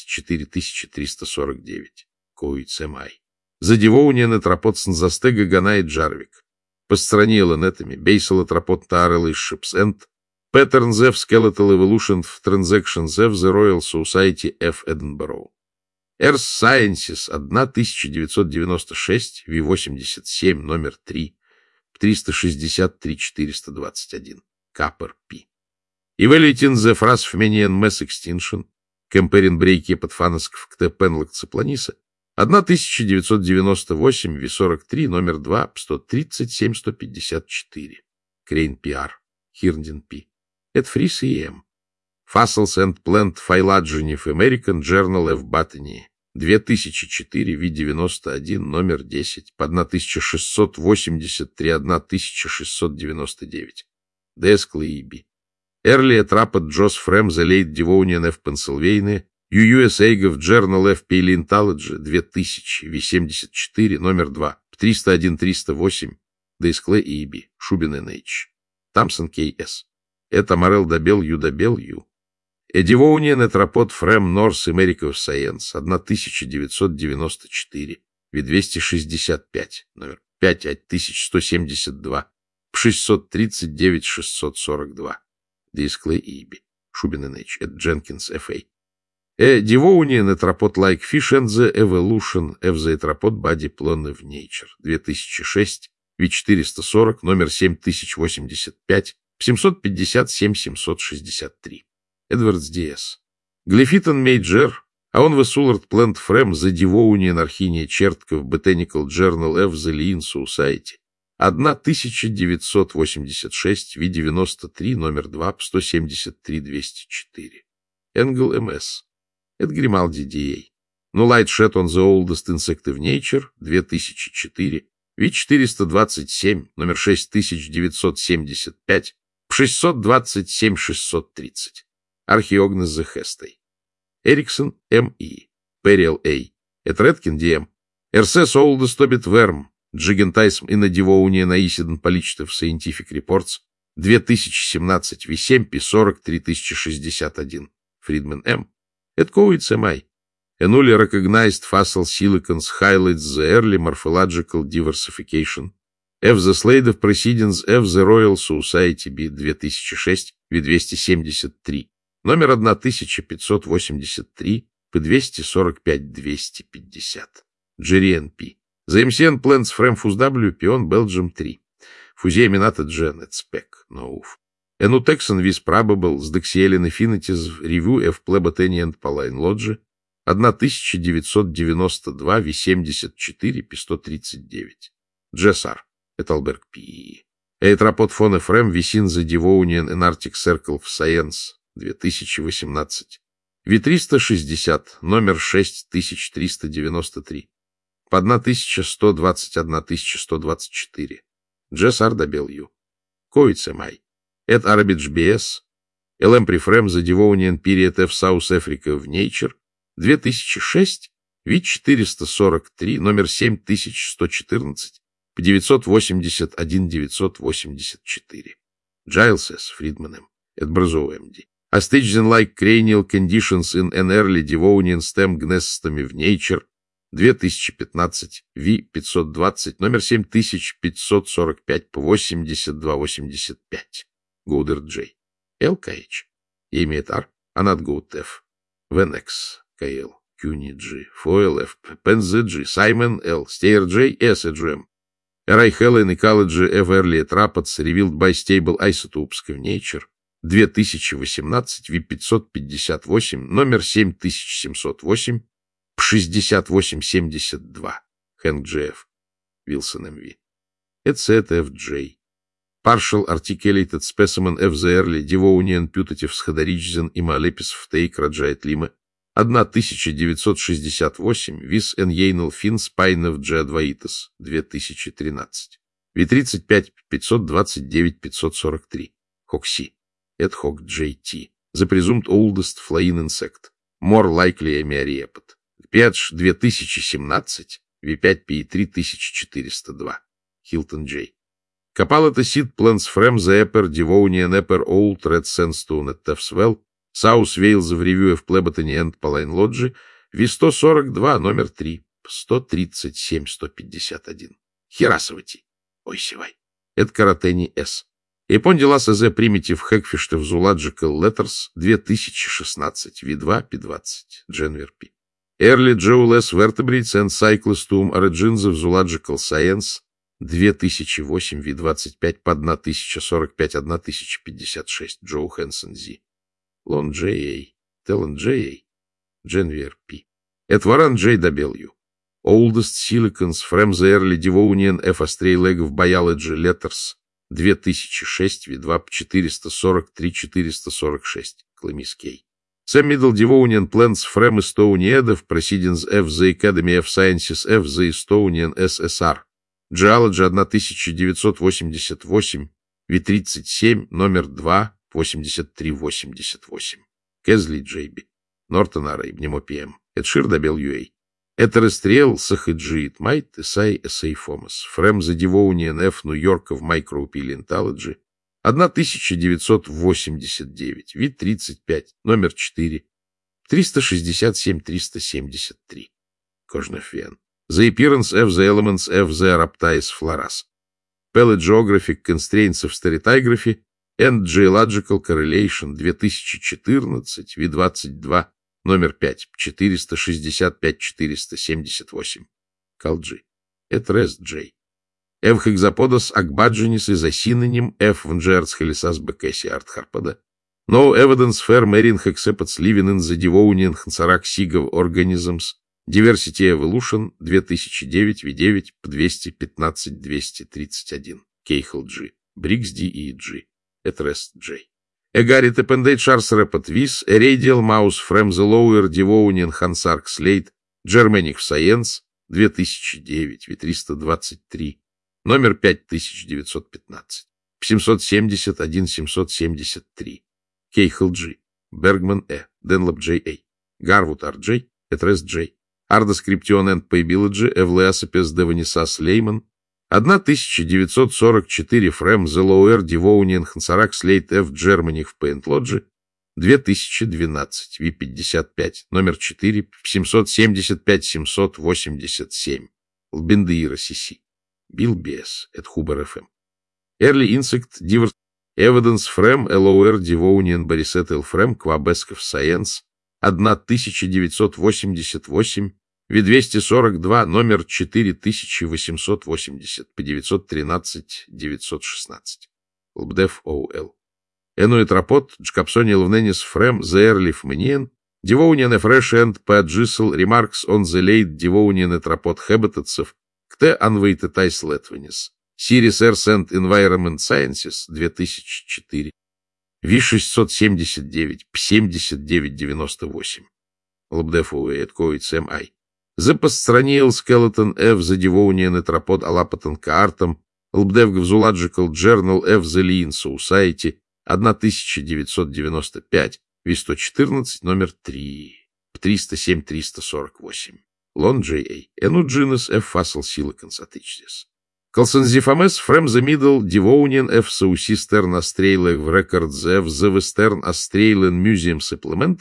34349. Коиц М.I. The Devonian Atropod Sanzastega Ганай Джарвик. Postranial Anatomy. Basal Atropod Tarrel Ships and Patterns of Skeletal Evolution of Transactions of the Royal Society F. Edinburgh. Earth Sciences, 1996, V87, номер 3, 363-421. Капер П. Evaluating the Frasfmanian Mass Extinction, Comparing Брейки Подфановского к Пенлокципланиса, 1998, V43, номер 2, 137-154. Крейн П.Р. Хирндин П. Эд Фрис и М. Fossils and Plant Phylogeny of American Journal of Botany, 2004, V91, номер 10, по 1683-1699. Д.С. Клейби. Early Trapod Joss Frem, The Late Devonian of Pennsylvania, UUSA of Journal of Paleontology, 2000, V74, номер 2, 301-308. Д.С. Клейби. Шубин Н.H. Тамсон К.С. Это Морел Добел Ю. Devonian Trapod Frem North America of Science, 1994, V265, номер 5172, 639-642. Дисклей Иби. Шубин Н.H. Эд Дженкинс Ф.А. Devonian Trapod Like Fish and the Evolution of the Trapod Body Plan of Nature, 2006, V440, номер 7085, 757-763. Эдвардс Д.С. Глифитон Мейджер, а он Весулард Плент Фрем, за Devonian Архиния Чертков, Botanical Journal of the Lean Society, 1986, V93, номер 2, 173-204. Энгл М.С. Это Грималди Д.А. No Light Shed on the Oldest Insect of Nature, 2004, V427, номер 6975, 627-630. Археогнес the Хестой. Эриксон М.И. Перриел А. Этредкин Д.М. Эрсес Oldest Obit Worm, Gigantizm in a Devonian Aesidon Polychaetes Scientific Reports, 2017, V7, P40, 3061. Фридман М. Эдкоуиц М.I. A newly recognized fossil silicons highlights the early morphological diversification of the slate of proceedings of the Royal Society B. 2006, V273, номер 1583, P245-250. Джерри Н.П. The MCN Plants Frem Fus W, Pion, Belgium 3. Fusea Minata Gen, Spec, Nouf. Enutexon Vis Probable, Sdexielin Affinities, Review of Plebotany and Paline Lodge, 1992, V74, P139. Джессар, Эталберг П.И. Эйтрапод фон Фрем, Висин the Devonian and Arctic Circle of Science, 2018. V360, номер 6393, по 1121-1124. Джессар Добелью. Коиц М.I. Эд Арабидж Б.С. ЛМ Прифрем the Devonian Period of South Africa в Nature, 2006, V443, номер 7114, по 981-984. Джайлс С. Фридманом. Эд Бразоу М.Д. A Stage-like Cranial Conditions in an Early Devonian Stem Gnestами в Nature, 2015, V520, номер 7545 по 8285. Гоудер Джей. ЛКХ. Имеет Ар. Анат Гоут Ф. Венекс. КЛ. Кюни Джи. Фойл Ф. Пензе Джи. Саймон Л. Стейр Джей. Эсэджем. Рай Хелен Ecology of Early Trapods revealed by Stable Isotopes of Nature, 2018, V558, номер 7708, 6872. Хэнк Джефф. Вилсон М.В. ECTFJ. Partial Articulated Specimen of the Early Devonian Putative Schodorhizin и Molepis в Тейк Раджайт Лима, 1968, Vis and Yainal Fin Spine of Geodvaitis, 2013. V35 529-543. Хокси. Эд Хок JT. The Presumed Oldest Flying Insect. More Likely Myriapod. Пятш 2017, V5 PE 3402. Хилтон Джей. Capalata Seed Plants Frem the Upper Devonian Upper Old Red Sandstone at Tefswell, South Wales в Review of Plebotany and Paline Lodge, V142, номер 3, 137-151. Херасовати. Ой, севай. Это Каратени С. Эпондилас АЗ Primitive Hackfish of Zoological Letters, 2016, V2, P20. Дженвер П. Early Jewel-S Vertebrates and Cyclostom Origins of Zoological Science, 2008, V25, по 1045-1056. Джоу Хэнсон З. Лон Джей. Теллен Джей. Дженвер П. Эдваран Джей Добелью. Oldest Silicons from the Early Devonian F. Astray Leg of Biology Letters, 2006, V2, 443-446. Clemis K. Some Middle Devonian Plants Frem Estonian of Proceedings F. The Academy of Sciences F. The Estonian SSR. Geology 1988, V37, номер 2, 8388. Кезли Джейби. Нортон Арей, Мнемопием. Эдшир Дабел Юэй. Этерестрел Сахиджиит Майт, Эсай Эсей Фомас. Фрем The Devonian F. Нью-Йорк в Micropaleontology. 1989, вид 35, номер 4, 367-373. Кожнефен. The Appearance of the Elements of the Araptais Floras. Paleogeographic Constraints of Stratigraphy and Geological Correlation 2014, вид 22, номер 5, 465-478. Калджи. Этрес Джей. F. Hexapodos Agbagenis is a synonym F. Vengers Helisas Bekesi Artharpada. No evidence for marine hexapods living in the Devonian Hansarak Siga organisms. Diversity Evolution 2009 V9 215-231. Кейхл G. Briggs D. E. G. Etrest J. Egarit Appendate Chars Repot Vis, a radial mouse from the lower Devonian Hansark Slate, Germanic Science 2009 V323. Номер 5915. 771-773. Кейхл G. Бергман E. Денлоп J. A. Гарвуд R. J. Этрес J. Ardescription and Paybiology, Evleasapes Devonisas Lehman. 1944 Frem The Lower Devonian Hansarak Slate F. Germany в Paintology. 2012. V55. Номер 4. 775-787. Лбендеира Сиси. Bill B.S. at Huber FM. Early Insect Divers Evidence Frem LOR Devonian Barisetel Frem Quabescov Science 1988 V242 номер 4880 по 913-916. Лбдев O.L. Энуэтрапот Джкапсони Лвненис Frem The Early Fmenian Devonian Fresh and Pagisel Remarks on the Late Devonian Etrapot Habitats Кте Анвейтетайс Летвенис. Series Earth and Environment Sciences 2004. V679, 7998. Лбдефуэ Эдковиц М.I. The Pastranial Skeleton F. The Devonian Etrapod Alapatan Kaartam. Лбдев Zoological Journal F. The Lean Society 1995. V114, номер 3. 307-348. Lon J.A. Enuginus F. Fossil Silicons Atixis. Calcenziphames from the Middle Devonian F. Southeastern Australian Records F. The Western Australian Museum Supplement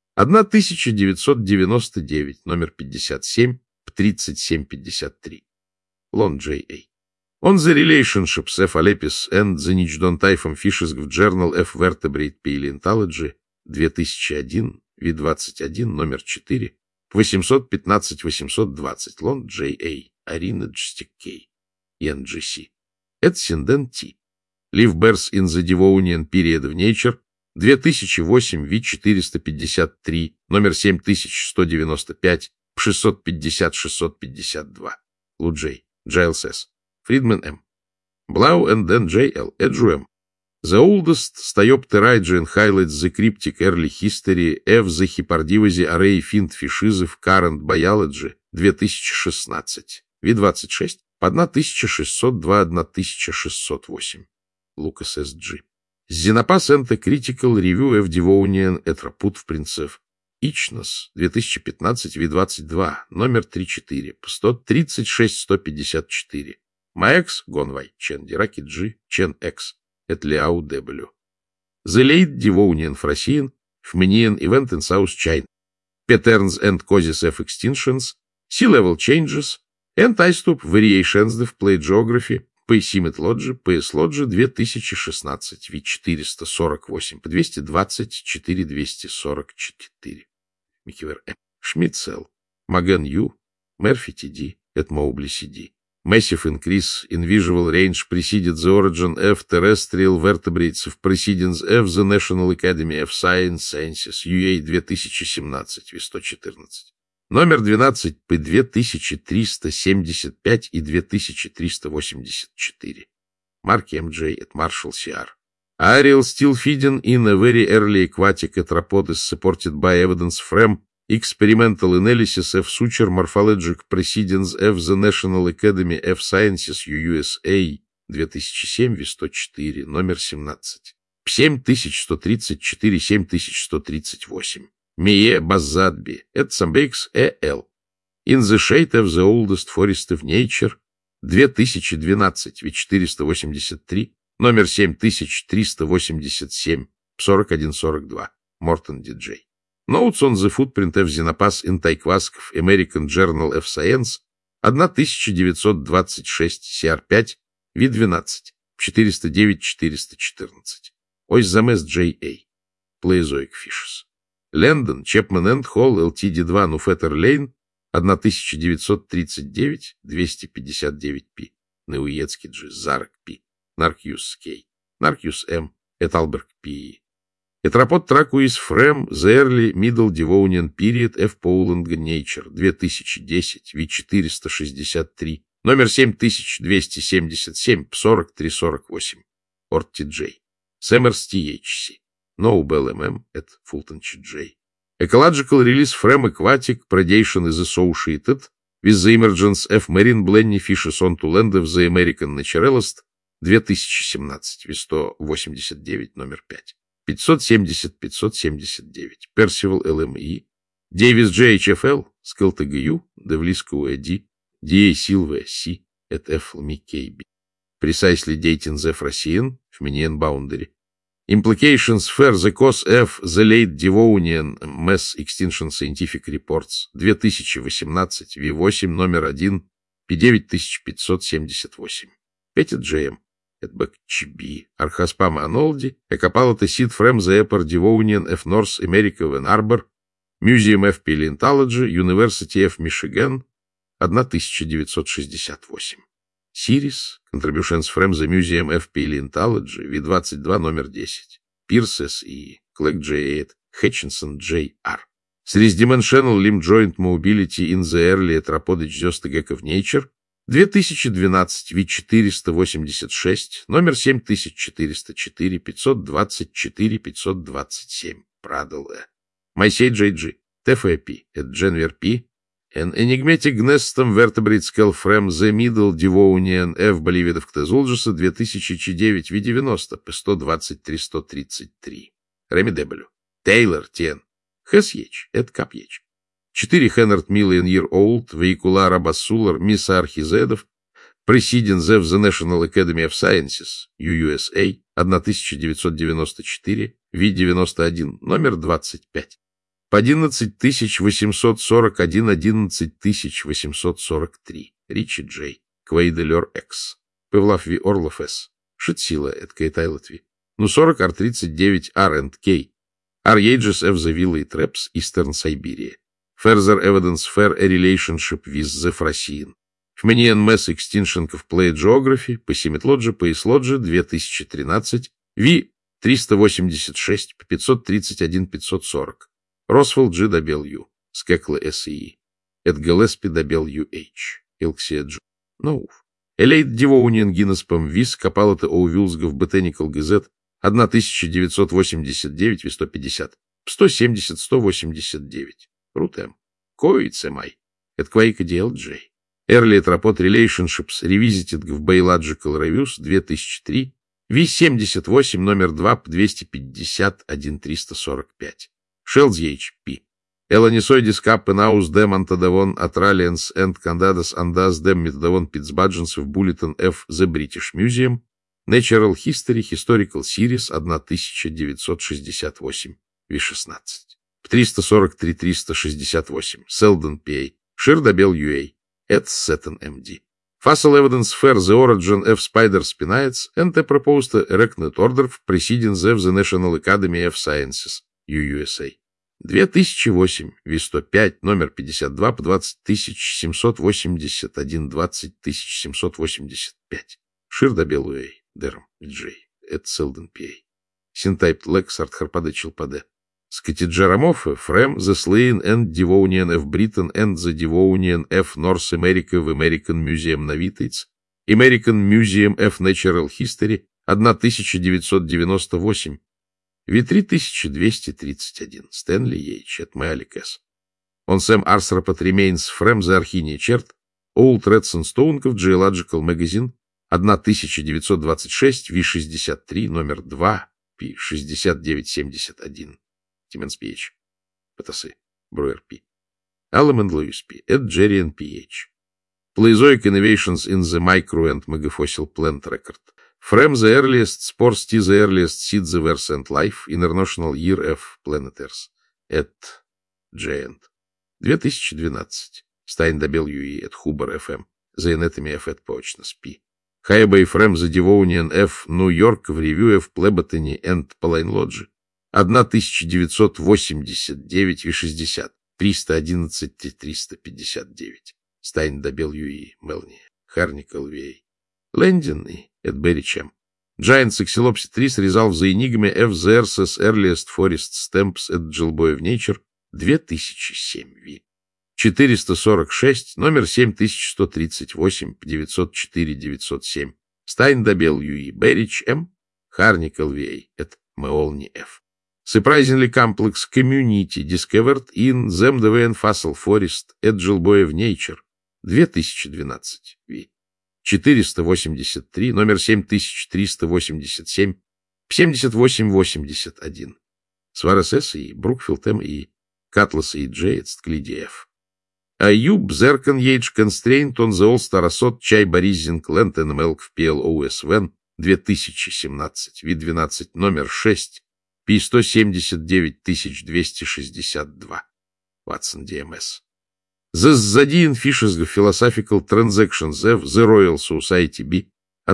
1999, номер 57, 3753. Lon J.A. On the Relationships F. Alepis and the Nichdon-Typhon Fishes в Journal F. Vertebrate Paleontology 2001, V21, номер 4, 815-820, Lon J.A. Arena G.K. NGC. Эдсинден Т. Live Bears in the Devonian Period of Nature 2008, V453, номер 7195, 650-652. Лу Джей. Джайлс С. Фридман М. Blau and then J.L. Эджу М. The oldest Stayopterygian highlights the cryptic early history of the Hypardivosi array find fishes of current biology 2016. V26 по 1602-1608. Лукас С.G. Xenopass and a Critical Review of Devonian Etrapod в Принцев. Ичнос 2015 V22 номер 3-4 по 136-154. Маэкс Гонвай Чен Дираки G Чен X Этляу W. The Late Devonian Frisian Fmenian Event in South China. Patterns and Causes of Extinctions. Sea Level Changes and Isotope Variations of Paleogeography. Paysimetology, PS-Logy 2016, V448 по 224-244. Микивер М. Шмидцел, Маген Ю, Мерфи Т.Д., Этмоубли С.Д. Massive Increase in Visual Range preceded the origin of terrestrial vertebrates of Proceedings of the National Academy of Sciences, UA 2017, V114. Номер 12 по 2375 и 2384. Марк М.Дж. от Маршалл Сиар. Aerial still feeding in a very early aquatic tetrapod is supported by evidence from experimental analysis of suture morphologic proceedings of the National Academy of Sciences USA 2007 V104, номер 17. 7134, 7138. Мие Базадби, Эдсамбекс Э.Л. In the shade of the oldest forest of nature 2012 V483, номер 7387, 4142. Мортон Ди.Джей. Notes on the footprint of Xenopas in Тайквасков, American Journal of Science, 1926, CR5, V12, 409-414. Ойзамес Джей.А. Pleizoic Fishes. Лэндон, Чепмен энд Холл, ЛТД-2, Нуфеттер Лейн, 1939, 259П. Неуецкий Джи, Зарк П. Наркьюс Кей. Наркьюс М. Эталберг П. Тетрапод Тракуис Фрем, The Early Middle Devonian Period, F. Poland Nature, 2010, V463, номер 7277, 4348. Орти Джей. Сэмерс Т.H.С. Noble M.M. at Fulton J. Ecological Release Frame Aquatic Predation is associated with the emergence of marine blenny fishes onto land of the American Naturalist, 2017, V189, номер 5. 570-579. Percival LME. Davis JHFL, SkelTGU, Devlisco AD, DA Silva C, at F. McKB. Precisely dating the Frasian, Feminian Boundary. Implications for the cause of the late Devonian mass extinction scientific reports, 2018, V8, номер 1, P9578. Петя Джейм. Эдбек Чиби, Архаспам Анолди, Экопалата Сид Фрем the Upper Devonian of North America Van Arbor, Museum of Paleontology, University of Michigan, 1968. Series, Contributions from the Museum of Paleontology, V22, номер 10. Pierce S.E., Clegg J.8, Hutchinson J.R. Three-dimensional limb joint mobility in the early anthropodage Zöstegek of Nature, 2012, V486, номер 7404, 524, 527. Прадл Э. Моисей Джей.Джи. ТФП. Дженвер П. An enigmatic nestum vertebrate skull from the middle Devonian F. Bolividов Ктезулджеса, 2009, V90, P123-133. Реми Дебелю. Тейлор Тен. Хэс-Еч. Эд Кап-Еч. 4 100 million year old, vehicular Abassular, Миса Архизедов, Proceedings of the National Academy of Sciences, USA, 1994, V91, номер 25. По 11841, 11843. Ричи Джей. Квейделер X. Павлов В. Орлов С. Шитсила, Эдкей Тайлотви. Ну 40 R39 R&K. R-Ages of the Villay Traps, Eastern Siberia. Further evidence for a relationship with the Frasian. Feminian Mass Extinction of Play Geography, Пассиметлоджи, Паислоджи, 2013, V386, 531, 540. Росвелл G.W. Скекла S.E. Эд Гэлеспи W.H. Илксия Дж. Ноуф. Элейт Девоуниан Гиннеспом Вис, Капалата Оувюлсгов Ботаникал Газет, 1989, V150. 170, 189. Рутем. Коицемай. Эд Квайка DLJ. Early Anthropod Relationships Revisited в Biological Reviews, 2003. V78, номер 2, 250, 1345. Шелдз H.P. Эланисоидис Каппе Наус Дем Антадавон Атралиенс энд Кандадас Андас Дем Метадавон Питсбадженс в Буллетон F. The British Museum. Natural History Historical Series, 1968. V16. 343-368. Селдон P.A. Ширдабел U.A. Эд Сеттон М.Д. Fossil Evidence for the Origin of Spider Spinates and the Proposed Erected Order of Proceedings of the National Academy of Sciences, USA. 2008, V105, номер 52, по 20781, 20785. Ширдабел U.A. Дерм Джей. Эд Селдон P.A. Синтайпт Лексард Харпаде Челпаде. Скотиджерамофе, Фрем, The Slain and Devonian of Britain and the Devonian of North America в American Museum Navitates, American Museum of Natural History, 1998, V3231, Стэнли Йейч, от Мэалик С. On Sam Arthropod Remains Frem the Archinia Chert, Old Reds and Stone of Geological Magazine, 1926, V63, номер 2, P6971, Тименс П.H. Патасы, Бруер П. Аллен Льюис П. Эд Джерриан П.H. Paleozoic Innovations in the Micro and Megafossil Plant Record. Frem the Earliest Spores T the Earliest Seed the Verse and Life, International Year F Planet Earth. Эд Giant. 2012. Stein W.E. at Huber FM. The Anatomy of Ed Poachnas P. Хайбей Frem the Devonian F. New York в Review of Plebotany and Palynology. 1989 V60. 311-359. Stein W.E. Melanie. Harnicle V. Лэндин и Эд Беричем. Giant Saxylopsis 3 срезал в The Enigma F. The Earth's Earliest Forest Stamps at Gilboa of Nature 2007 V. 446, номер 7138, 904-907. Stein W.E. Berich M. Harnicle V. at Meolni F. Surprisingly complex community discovered in Zemdeven Fossil Forest at Gilboa of Nature 2012 V. 483, номер 7387, 7881. Сварес С. и Брукфилд М. и Катлас и Джей от Склиди Ф. Аюб Зеркан Ейдж Constraint on the All-Star Assault Чай Боризинг Лэнд НМЛ в PLOS Вен 2017, V12, номер 6, P179262. Ватсон ДМС. The Zadian Fishes of Philosophical Transactions F. The Royal Society B.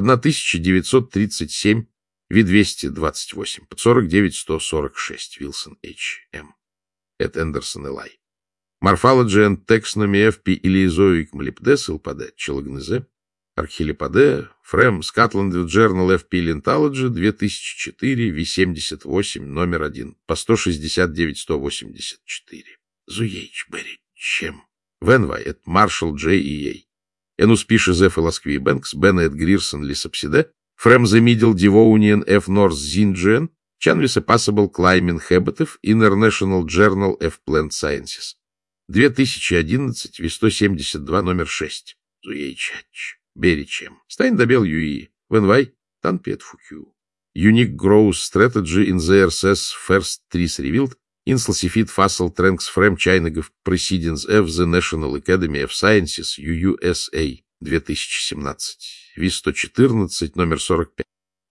1937, V228, 49-146, Wilson H. M. Эд Эндерсон Элай. Morphology and Taxonomy F. P. Илизоик Молибдес, Илпаде, Челогнезе, Архилипаде, Frem, Scotland Journal F. P. Lentology, 2004, V78, номер 1, по 169-184. Зуейч Берри Чем. Венвай, это Маршалл Джей и Ей. Энус Пишес Ф. Ласкви Бэнкс, Беннет Грирсон Лисапсиде, Frem the Middle Devonian F. North Zindjian, Chanvis a Possible Climbing Habitat, International Journal F. Plant Sciences. 2011, V172, номер 6. Зуейчач. Беричем. Стайн добел Юи. Венвай, Танпет Фукю. Unique Growth Strategy in the RSS First Trees Revealed, Insalsifid Fossil Trunks Frem Chinagof Proceedings F. The National Academy of Sciences, UUSA, 2017. V114, номер 45.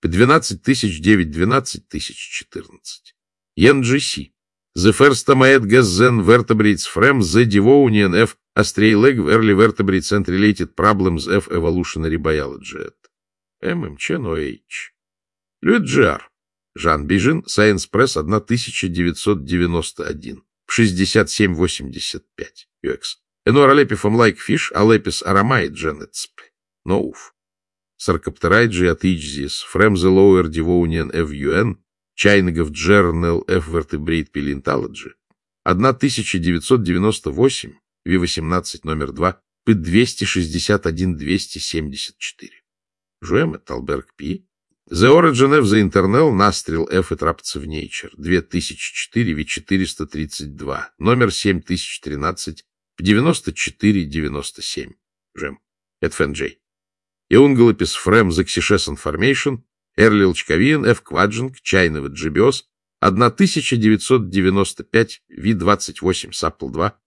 12009-12014. NGC. The First Tomaet Gazen Vertebrates Frem The Devonian F. Australeg Early Vertebrates and Related Problems F. Evolutionary Biology. MMCNOH. Люэджиар. Жан Бижин, Science Press, 1991, 6785, UX. Enorolepifum like fish, Alepis aramai genetsp, Ноуф. Sarcopterygii от Ichthys, Frem the Lower Devonian FUN, Chinagof Journal F. Vertebrate Paleontology, 1998, V18, номер 2, P261-274. Жуэм, Талберг П. The Origin of the Internal Nastril F. Trapts of Nature, 2004, V432, номер 7013, 94-97. Жем. Эдфен Джей. Еунгалопис Frem the Xishes Information, Эрлил Чковиен, F. Кваджинг, Чайнова Джибиос, 1995, V28, Сапл 2,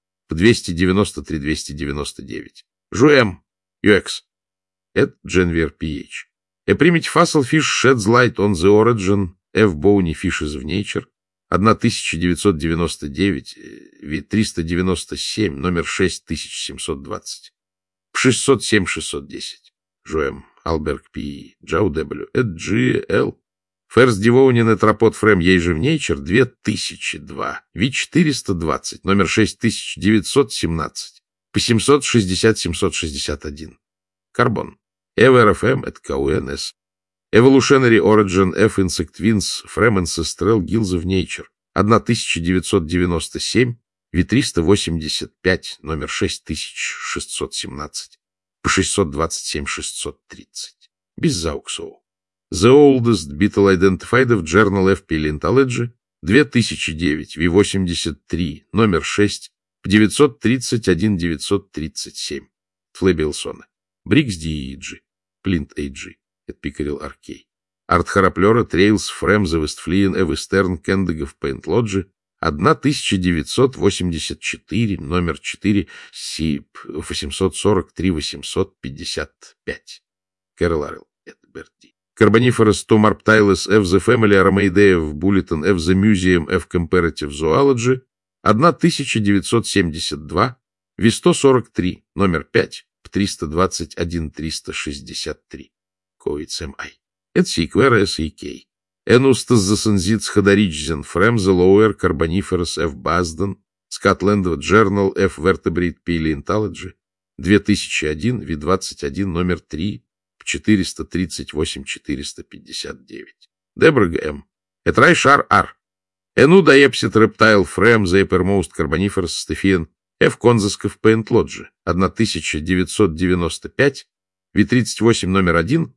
293-299. Жуэм. UX. Эд Дженвер П.H. A primitive fossil fish sheds light on the origin F. Bony Fishes of Nature, 1999, 397, номер 6720, 607-610. Жуэм, Алберг П. Джау W. G. L. First Devonian Tetrapod Frem Age of Nature, 2002, V420, номер 6917, по 760-761. Карбон. EverFM at KUNS. Evolutionary Origin F. Insect Wings Frem Ancestral Gills of Nature, 1997, V385, номер 6617, по 627-630. Без Зауксоу. The Oldest Beetle Identified of Journal of Paleontology, 2009, V83, номер 6, 931-937. Флебиэлсона. Брикс Дииджи. Плинт Эйджи. Это Пикарил Аркей. Артхараплера Трейлс Фрэмза Вестфлиен Эвестерн Кендегов Пейнтлоджи. 1984, номер 4, СИП 843-855. Кэрол Аррелл. Это Берти. Carboniferous Tomarptilis F. The Family Arameidae в Bulletin F. The Museum F. Comparative Zoology. 1972, V143, номер 5, 321-363. Коиц М.I. Это Сиквера S.E.K. Энустас засензит Сходоричзен Фрэм The Lower Carboniferous F. Basden, Scotland Journal F. Vertebrate Paleontology, 2001, V21, номер 3, 438-459. Дебрага М. Этрайшар Р. Эну Даепсит Рептайл Фрэм The Uppermost Carboniferous Стефиен F. Конзасков Пейнтлоджи, 1995, V38, номер 1,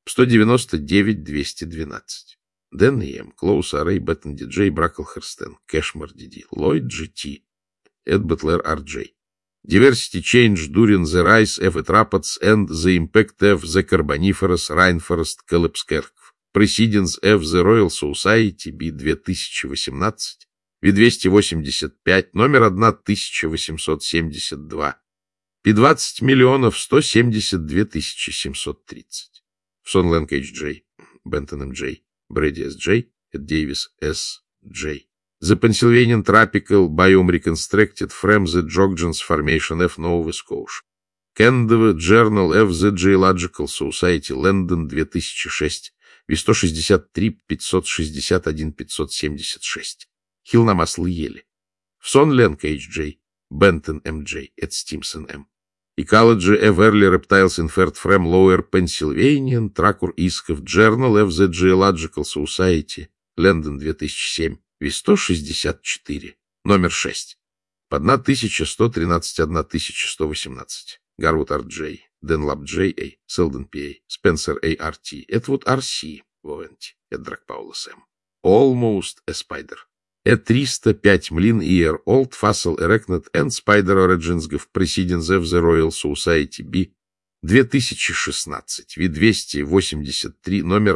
199-212. Дэн М. Клоус Арей, Беттон Диджей, Браклхерстен, Кэшмар Диди, Ллойд Джи. Эд Батлер Ар Джей. Diversity Change During the Rise of the Rapids and the Impact of the Carboniferous Rainforest Collapse. Proceedings of the Royal Society, B. 2018, V285, номер 1872, P20 миллионов 172 730. Сон Лэнг H. J., Бентон М. J., Брэди С. J., Дэвис С. J. The Pennsylvanian Tropical Biome Reconstructed from the Joggens Formation F. Nova Scotia. Kendall Journal of the Geological Society, Лондон, 2006, V163, 561, 576. Хилл на масло ели. Сон Лэнг H. J., Бентон М. J., Эд Стимсон М. Ecology of Early Reptiles Inferred from Lower Pennsylvanian, Тракур Исков, Journal of the Geological Society, Лондон, 2007, V164, номер 6, по 1113, 1118. Гарвуд Р. Джей, Денлап Джей А., Селдон П. А., Спенсер А. Р. Т., Эдвуд Р. С. Вовенти, Эдрак Паулос М. Almost a Spider. E305 Mlin Year Old Fossil Erected and Spider Origins of Proceedings of the Royal Society B. 2016, V283, номер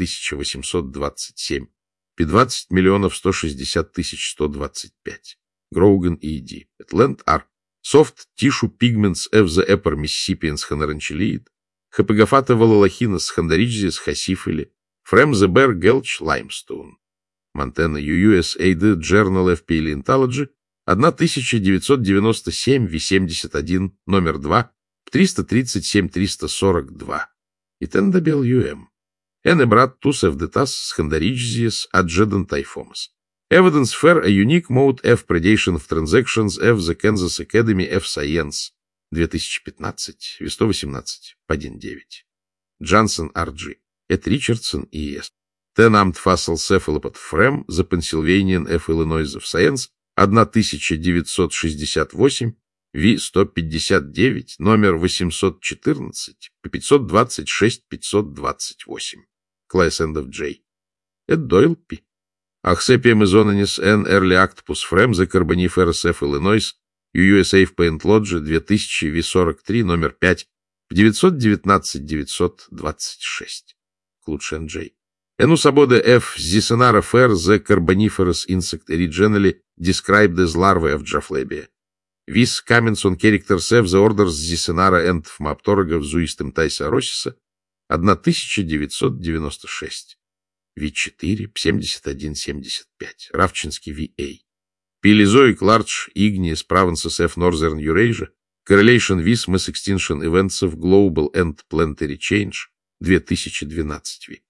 1827, P20 миллионов 160 125. Гроуган И. Д. Этланд Р. Soft Tissue Pigments of the Upper Mississippians Honorantulid, Хапагофата Валалахинас Хандаричзис Хасифили, From the Bear Gulch Limestone. Montana USAID Journal of Paleontology, 1997, V71, номер 2, 337-342. И Тендабел ЮМ. Энебрат Тусев Детас Схандаричзиес Аджедан Тайфомас. Evidence for a unique mode of predation of transactions of the Kansas Academy of Science, 2015, V118, 1.9. Джонсон Р.G. Эд Ричардсон И.С. Tenamt Fossil Cephalopod Frem, The Pennsylvanian F. Illinois of Science, 1968, V159, номер 814, по 526-528. Клайс Эндов Джей. Эд Дойл Пи. Ахсепием Изонанис Н. Early Octopus Frem, The Carboniferous F. Illinois, USA в Paleontology, 2000, V43, номер 5, 919-926. Клудшен Джей. Энусабода F. Zisenara Fer, The Carboniferous Insect Originally Described as Larvae of Jaflabia. Vis Каменсон Characters F. The Orders Zisenara and Phmaptorga в Зуистем Тайса Росиса, 1996. V4, 71-75. Равчинский V.A. Paleozoic Large Igneous Provinces F. Northern Eurasia. Correlation with Mass Extinction Events of Global and Planetary Change, 2012.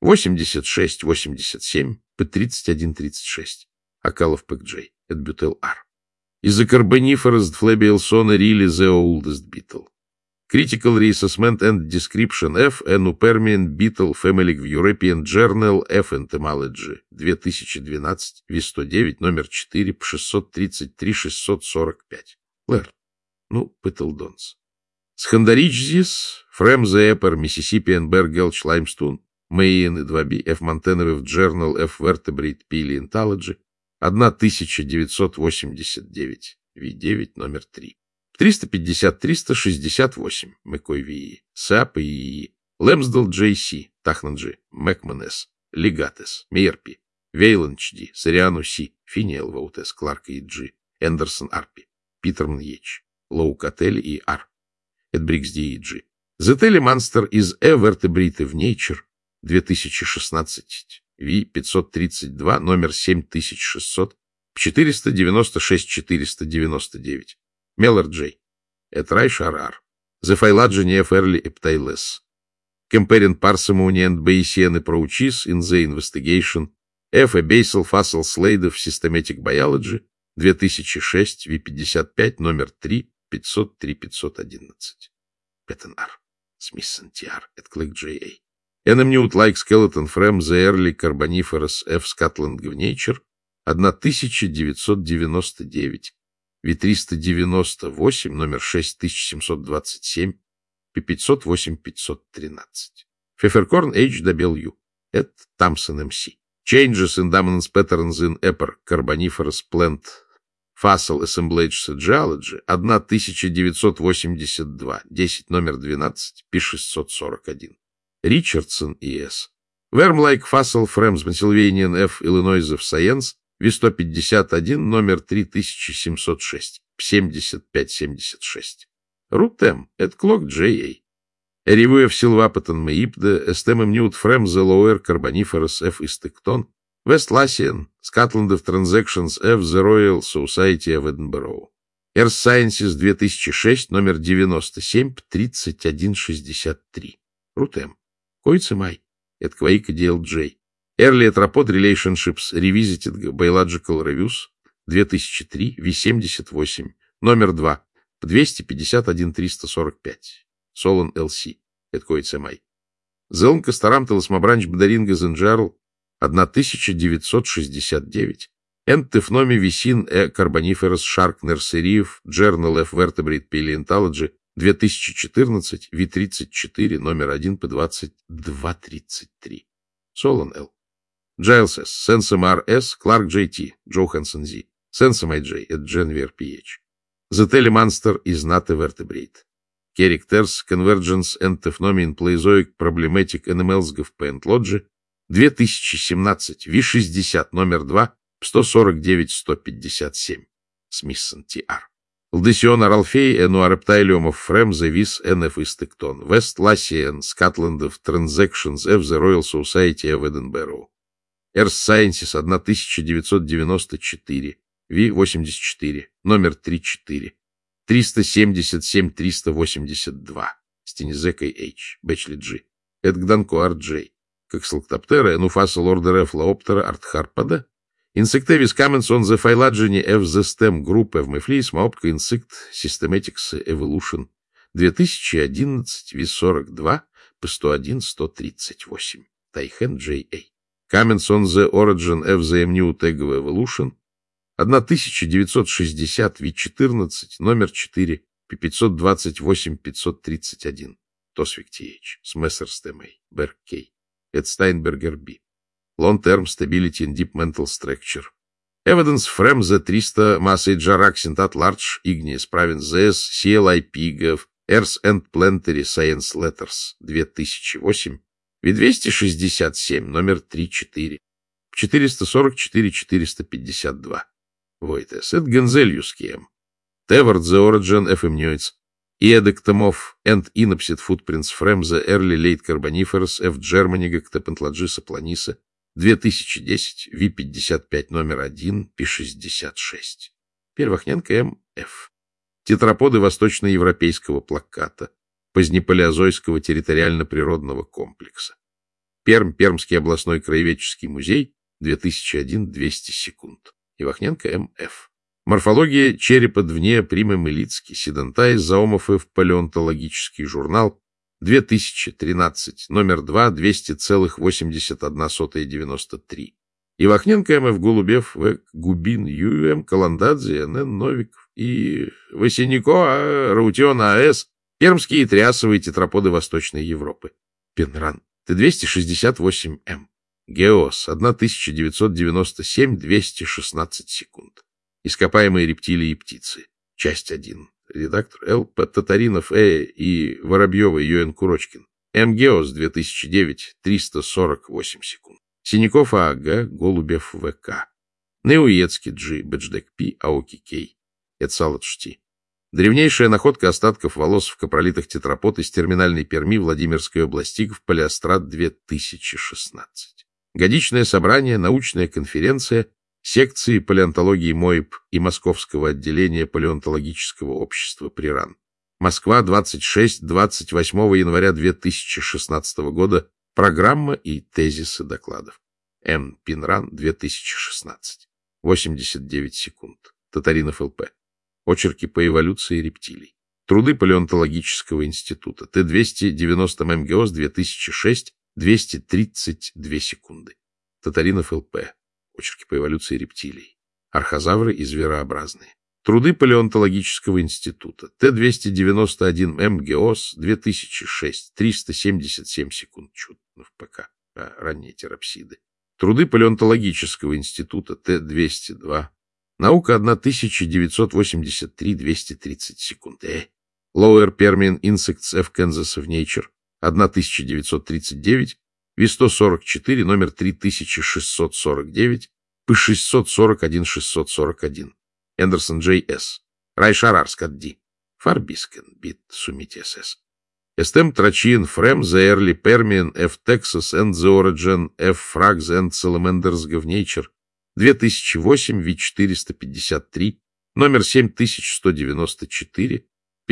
86-87 по 31-36. Акалов П.Дж. Эдбютел Р. Is the Carboniferous Flabielsona really the oldest beetle? Critical Reassessment and Description F. Enupermian Beetle Family в European Journal of Entomology, 2012, V109, номер 4, по 633-645. Лэр. Ну, Пэтлдонс. Схандаричзис, From the Upper Mississippian Bear Gulch Limestone, Main и 2B, F. Montanary Journal, F. Vertebrate Paleontology, 1989, V9, номер 3. 350-368, McCoy V. Сап и Лэмсдал J.C., Тахнан G., Мэкман S., Легатес, Мейерпи, Вейланд H.D., Сориану C., Финиэл Воутес, Кларк и G., Эндерсон Арпи, Питерман H., Лоу Кателли и R., Эдбрикс Д. и G. Зетели Манстер из Vertebrate в Nature, 2016, V532, номер 7600, 496-499. Меллер J. Этрайш Ар. The Phylogeny of Early Eptiles. Comparing Parsimony and Bayesian Approaches in the Investigation. F. A Basal Fossil Slate of Systematic Biology, 2006, V55, номер 3, 503-511. Петтен Р. Смитсон Т.Р. Эдклик J.A. Enemnute-like skeleton from the early Carboniferous F. Scotland в Nature, 1999, V398, номер 6727, P508-513. Pfefferkorn H.W. Эд Thompson M.C. Changes in dominance patterns in upper Carboniferous plant fossil assemblage geology, 1982, 10, номер 12, P641. Ричардсон И.С. Worm-like fossil frames Pennsylvanian F. Illinois of Science, V151, номер 3706, 7576. Рутем, Эдклок J.A. A review of Silvapaton Meipde, Estemum Newt from the Lower Carboniferous F. Istecton, West Lothian, Scotland of Transactions F. The Royal Society of Edinburgh. Earth Sciences 2006, номер 97, 3163. Рутем. Койцемай. Эдквейка DLJ. Early Arthropod Relationships Revisited Biological Reviews, 2003, V78, номер 2, 251-345. Солон ЛС. Эдкойцемай. Зелн Кастарам Телосмобранч Бадаринга Зенджерл, 1969. Энтефноми Висин Carboniferous Shark Nursery Journal of Vertebrate Paleontology, 2014, V34, номер 1 по 2233. Солон Л. Джайлс С. Сенсом Р. С. Кларк Джей Т. Джохансон З. Сенсом Ай Джей. Дженвер Пи Эч. Зетели Манстер из Нате Vertebrate. Керик Терс. Convergence and Technomy in Paleozoic Problematic Animals of Paleontology, 2017, V60, номер 2, 149-157. Смитсон Т.Р. Лдесион Аралфей, Энуарепtilium of Frem, the Vis, NF Istecton, West Lothian, Scotland of Transactions, F. The Royal Society of Edinburgh. Earth Sciences, 1994, V84, номер 34, 377-382. Стенизека H. Бэчли G. Эдгданко R. J. Коксилктоптера, Энуфасл Ордер F. Лаоптера, Артхарпада. Insectivis comments on the phylogeny of the stem group of Mephilis, Maopka Insect Systematics Evolution, 2011, V42, по 101-138. Тайхен J.A. Comments on the origin of the New Tag of Evolution, 1960, V14, номер 4, P528-531. Тосвик Т.H. Смессер Стемей, Берг К. Эд Стайнбергер Б. Long-term stability in deep mental structure. Evidence from the 300 Massey Jaraxint at large igneous province ZS CLIP Gov Earth and Planetary Science Letters 2008 V267 номер 34 444-452. Войтес. Это Гензельюс Кем. Toward the origin of amnioids. Iodectomorph and inapsid footprints from the early late Carboniferous F. Germany Gactopentologisa planisa 2010, V55, номер 1, P66. Первохненко М.Ф. Тетраподы восточноевропейского плаката, позднепалеозойского территориально-природного комплекса. Пермь, Пермский областной краеведческий музей, 2001, 200 секунд. Ивахненко М.Ф. Морфология черепа Двне Приме Мылицкий, Седентай, Заомов в палеонтологический журнал, 2013, номер 2, 200,8193. Ивахненко М.Ф. Голубев, В. Губин, Ю.М. Каландадзе, Н.Н. Новиков и Васенико, Раутион А.С. Пермские и триасовые тетраподы Восточной Европы. Пенран, Т-268М. Геос 1997, 216 секунд. Ископаемые рептилии и птицы. Часть 1. Редактор Л. П. Татаринов и Воробьева Ю.Н. Курочкин. М. Геос 2009, 348 секунд. Синяков А.Г. Голубев В.К. Неуецкий Джи. Бэдждек П. Аоки Кей. Эцалат Шти. Древнейшая находка остатков волос в копролитах тетрапод из терминальной Перми Владимирской области в Палеострат 2016. Годичное собрание, научная конференция, секции палеонтологии МОИП и Московского отделения палеонтологического общества ПРИРАН. Москва, 26-28 января 2016 года. Программа и тезисы докладов. М. Пинран, 2016. 89 секунд. Татаринов Л.П. Очерки по эволюции рептилий. Труды палеонтологического института. Т-290 МГОС 2006, 232 секунды. Татаринов Л.П. Очерки по эволюции рептилий. Архозавры и зверообразные. Труды палеонтологического института. Т-291 МГОС 2006, 377 секунд. Чуднов ПК. Ранние терапсиды. Труды палеонтологического института. Т-202. Наука 1983, 230 секунд. Lower Permian Insects of Kansas of Nature 1939, Ви-144, номер 3649, П-641, 641. Эндерсон Джей С. Райшарар Скадди. Фарбискен Бит Сумити СС. Эстем Трачин Фрем The Early Permian F Texas and the Origin F Frags and Salamanders of Nature 2008, Ви-453, номер 7194,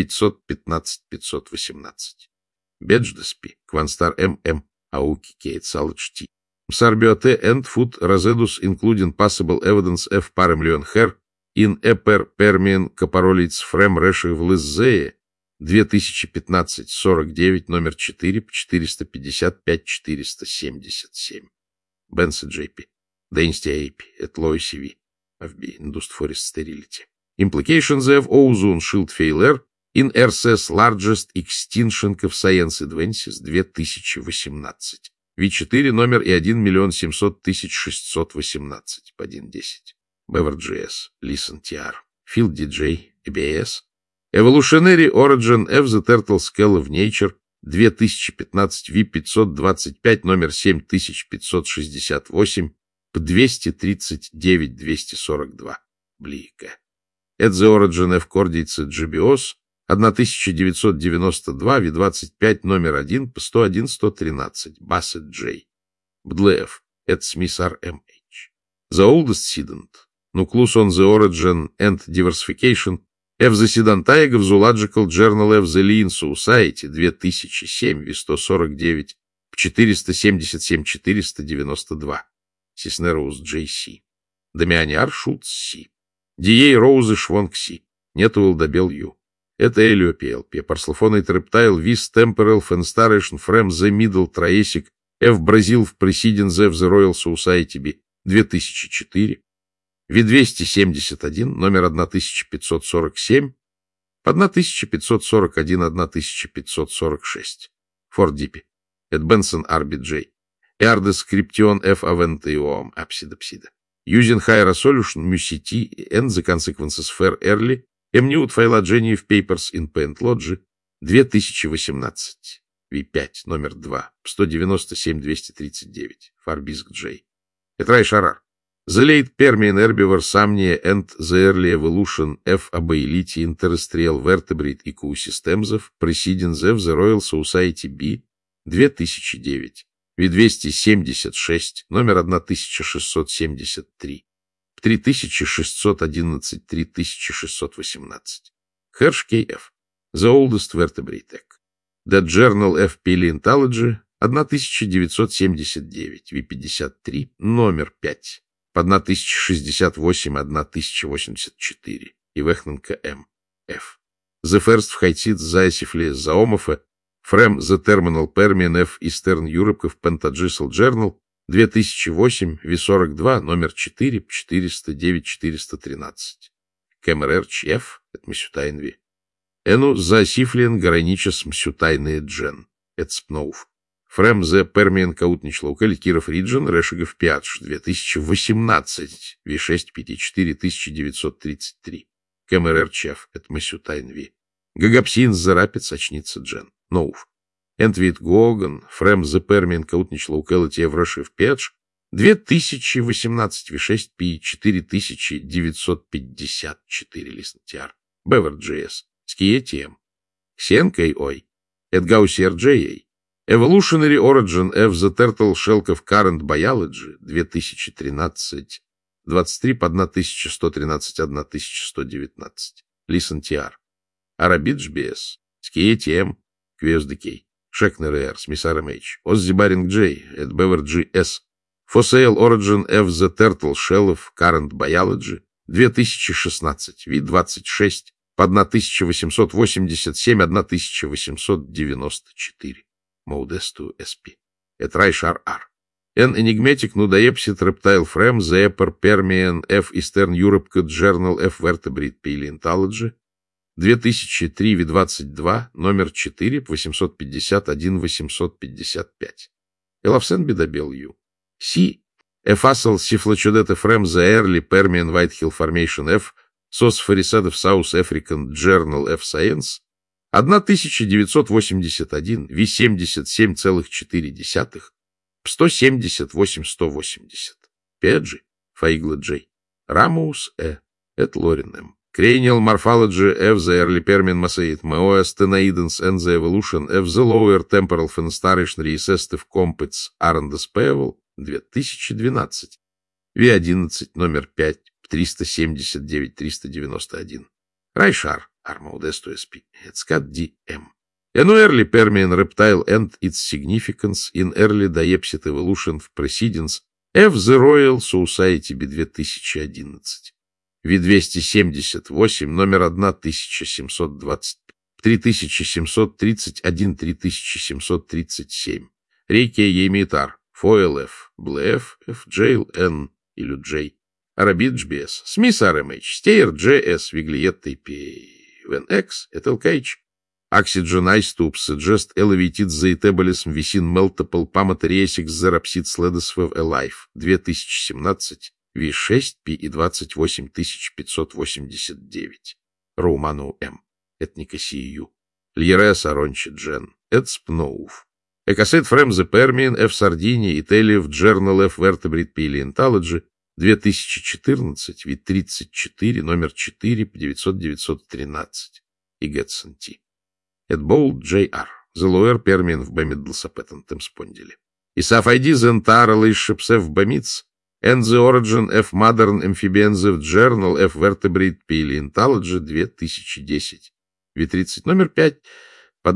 515-518. Бедждеспи, Кванстар М.М., Ауки Кейт Салачти. Мсарбиоте and Food Rosedus including possible evidence F. Paramlion Hair in Upper Permian Caparolids Frem Реши в Лиззее 2015-49, номер 4, 455-477. Бенса Джейпи. Density AP at low CV FB Induced Forest Sterility. Implications of ozone shield failure in Earth's largest extinction of science advances 2018. V4 номер и 1 700 618 по 1.10. Bever.js, Listen TR, Field DJ, EBS. Evolutionary Origin of the Turtle Skull of Nature 2015, V525, номер 7568, 239-242. Блика. At the Origin of Cordyceps Gibeos 1992, V25, номер 1, 101-113. Bassett J. Bdlev. At Smith RMH. The Oldest Sedent. Nucleus on the Origin and Diversification of the Sedentaiga в Zoological Journal of the Linnean Society 2007, V149, 477-492. Сиснероуз Джей Си. Дамианиар Шутс Си. Дией Роузы Швонг Си. Нет Уилдобел Ю. Это Элио ПЛП. Парслофонейт Рептайл Вис Темперал Фенстарейшн Фрем The Middle Троесик F. Бразил в Пресиден The Royal Society B 2004. Ви-271, номер 1547, 1541, 1546. Форт Диппи. Эд Бенсон Арби Джей. Эардес Криптион F. Авентиоам Апсида-псида. Using higher resolution MUSIT and the consequences fair early Emnute Phylogeny of Papers in Paleontology 2018. V5, номер 2, 197-239. Фарбиск Джей. Этрай Шарар. The late Permian herbivore Samnia and the early evolution F. Abaeliti in terrestrial vertebrate ecosystems of preceding the Royal Society B 2009. V276, номер 1673. 3611-3618. Hersh K.F. The Oldest Vertebrate Egg. The Journal of Paleontology 1979, V53, номер 5. По 1068-1084. Ивехненко М. Ф. The First Hytid Zaisifli Zaomoffe From the Terminal Permian F. Eastern Europe of Pentagisal Journal 2008, V42, номер 4, 409-413. Кемерер Чеф, это Мсютайнви. Эну Засифлин Граничес Мсютайные Джен, это Спноуф. From the Permian Kautnich Locality, Kirov Region, Решегов Пиадж, 2018, V6, PT4, 1933. КМРР Чеф, это Масютайн Ви. Гагапсин, Зарапец, очнится Джен. Ноуф. Энтвит Гоган, From the Permian Kautnich Locality, Решев Пиадж, 2018, V6, P, 4954, Листнтиар. Bever.js, Ski.tm. Xen K.oi, Edgausser J.A. Evolutionary Origin of the Turtle Shell of Current Biology, 2013, 23 по 1113, 1119. Listen.tr. Arabidge.bs, Ski.tm, QSDK, Schechner R, Smith RMH, Ozzy Baring J, at Bever.js. Fossil Origin of the Turtle Shell of Current Biology, 2016, вид 26 по 1887, 1894. Modesto SP. Et Reichar R. An enigmatic nudaepsid reptile from the Upper Permian F. Eastern Europe Journal F. Vertebrate Paleontology, 2003, V22, номер 4, 851-855. Elafsen Bidabel U. C. A fossil Cephalochodetta from the early Permian Whitehill Formation F. Phosphoricid of South African Journal F. Science, 1981, V77,4, 178-180. Педжи, Фаигла Джей, Рамус Э, Эт Лорин М. Cranial Morphology of the Early Permian Mosaid, Moas Tenaidens and the Evolution of the Lower Temporal Fenstarish Reassestive Compets Arendus Pevel, 2012. V11, номер 5, 379-391. Райшар, Armodesto SP, Ецкат DM. An early Permian reptile and its significance in early diapsid evolution of precedence of the Royal Society B 2011. V278, номер 1720, 3731, 3737. Рейке Емитар, Foil F, Блеф F, Jail N или J. Arabidge.bs, Smith RMH, Steyer JS, Vigliette P. When X, Etelkage. Oxygen isotopes suggest elevated metabolism within multiple Pamateriasic Xeropsid Sledeswev Alive, 2017, V6, P и 28589. Роуману М. Этника CU. Льерес Арончи Джен. Эцпноув. Экасет From the Permian F. Sardini, Italy в Journal F. Vertebrate Paleontology, 2014, вид 34, номер 4, 900-913. И Getson T. Эдбоулд J.R. The Lower Permian в Бамиддлсапетантем спондиле. Исаф ID Zentara Leishepse в Бамидс. And the Origin of Modern Amphibians of Journal F. Vertebrate Paleontology, 2010. V30, номер 5, по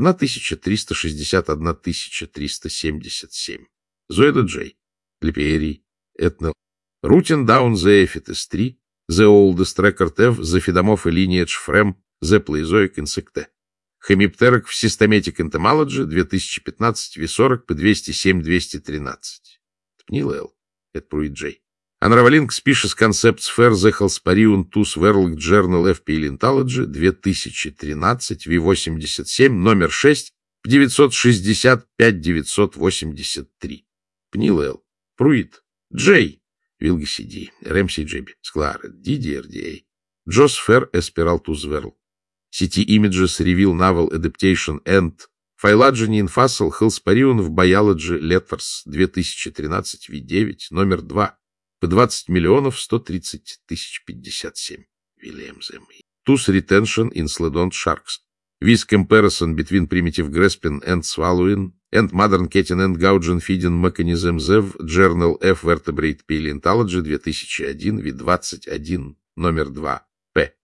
1360-1377. Зоида J. Липиерий. Этнел. Rooting down the Ephetus 3, the oldest record of the Fidomorph lineage from the Pleizoic insecta. Hemipteroc в Systematic Entomology, 2015, V40 по 207-213. Тпнил Л. Это Пруит J. Unraveling Species Concepts for the Halsparium Tus World Journal F. Paleontology, 2013, V87, номер 6, 965-983. Пнил Л. Пруит J. Вилга CD, Рэмси Джеби, Склара, DDRDA, Джос Фер, Эспиралтус Верл, City Images Reveal Novel Adaptation and Phylogeny in Fossil Halsparium в Biology Letters, 2013, V9, номер 2, по 20 130 057. Williams M. Tus Retention in Sledont Sharks, with comparison between primitive grasping and swallowing and modern catching and gouging feeding mechanisms of Journal F. Vertebrate Paleontology, 2001, V21, номер 2, P.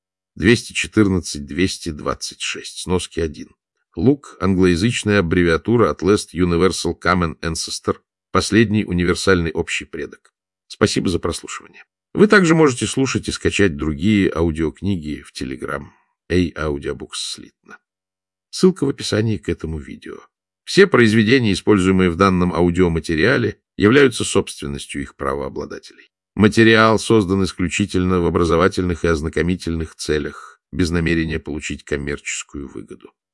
214-226, сноски 1. Лук — англоязычная аббревиатура от Last Universal Common Ancestor, последний универсальный общий предок. Спасибо за прослушивание. Вы также можете слушать и скачать другие аудиокниги в Telegram. Audiobooks слитно. Ссылка в описании к этому видео. Все произведения, используемые в данном аудиоматериале, являются собственностью их правообладателей. Материал создан исключительно в образовательных и ознакомительных целях, без намерения получить коммерческую выгоду.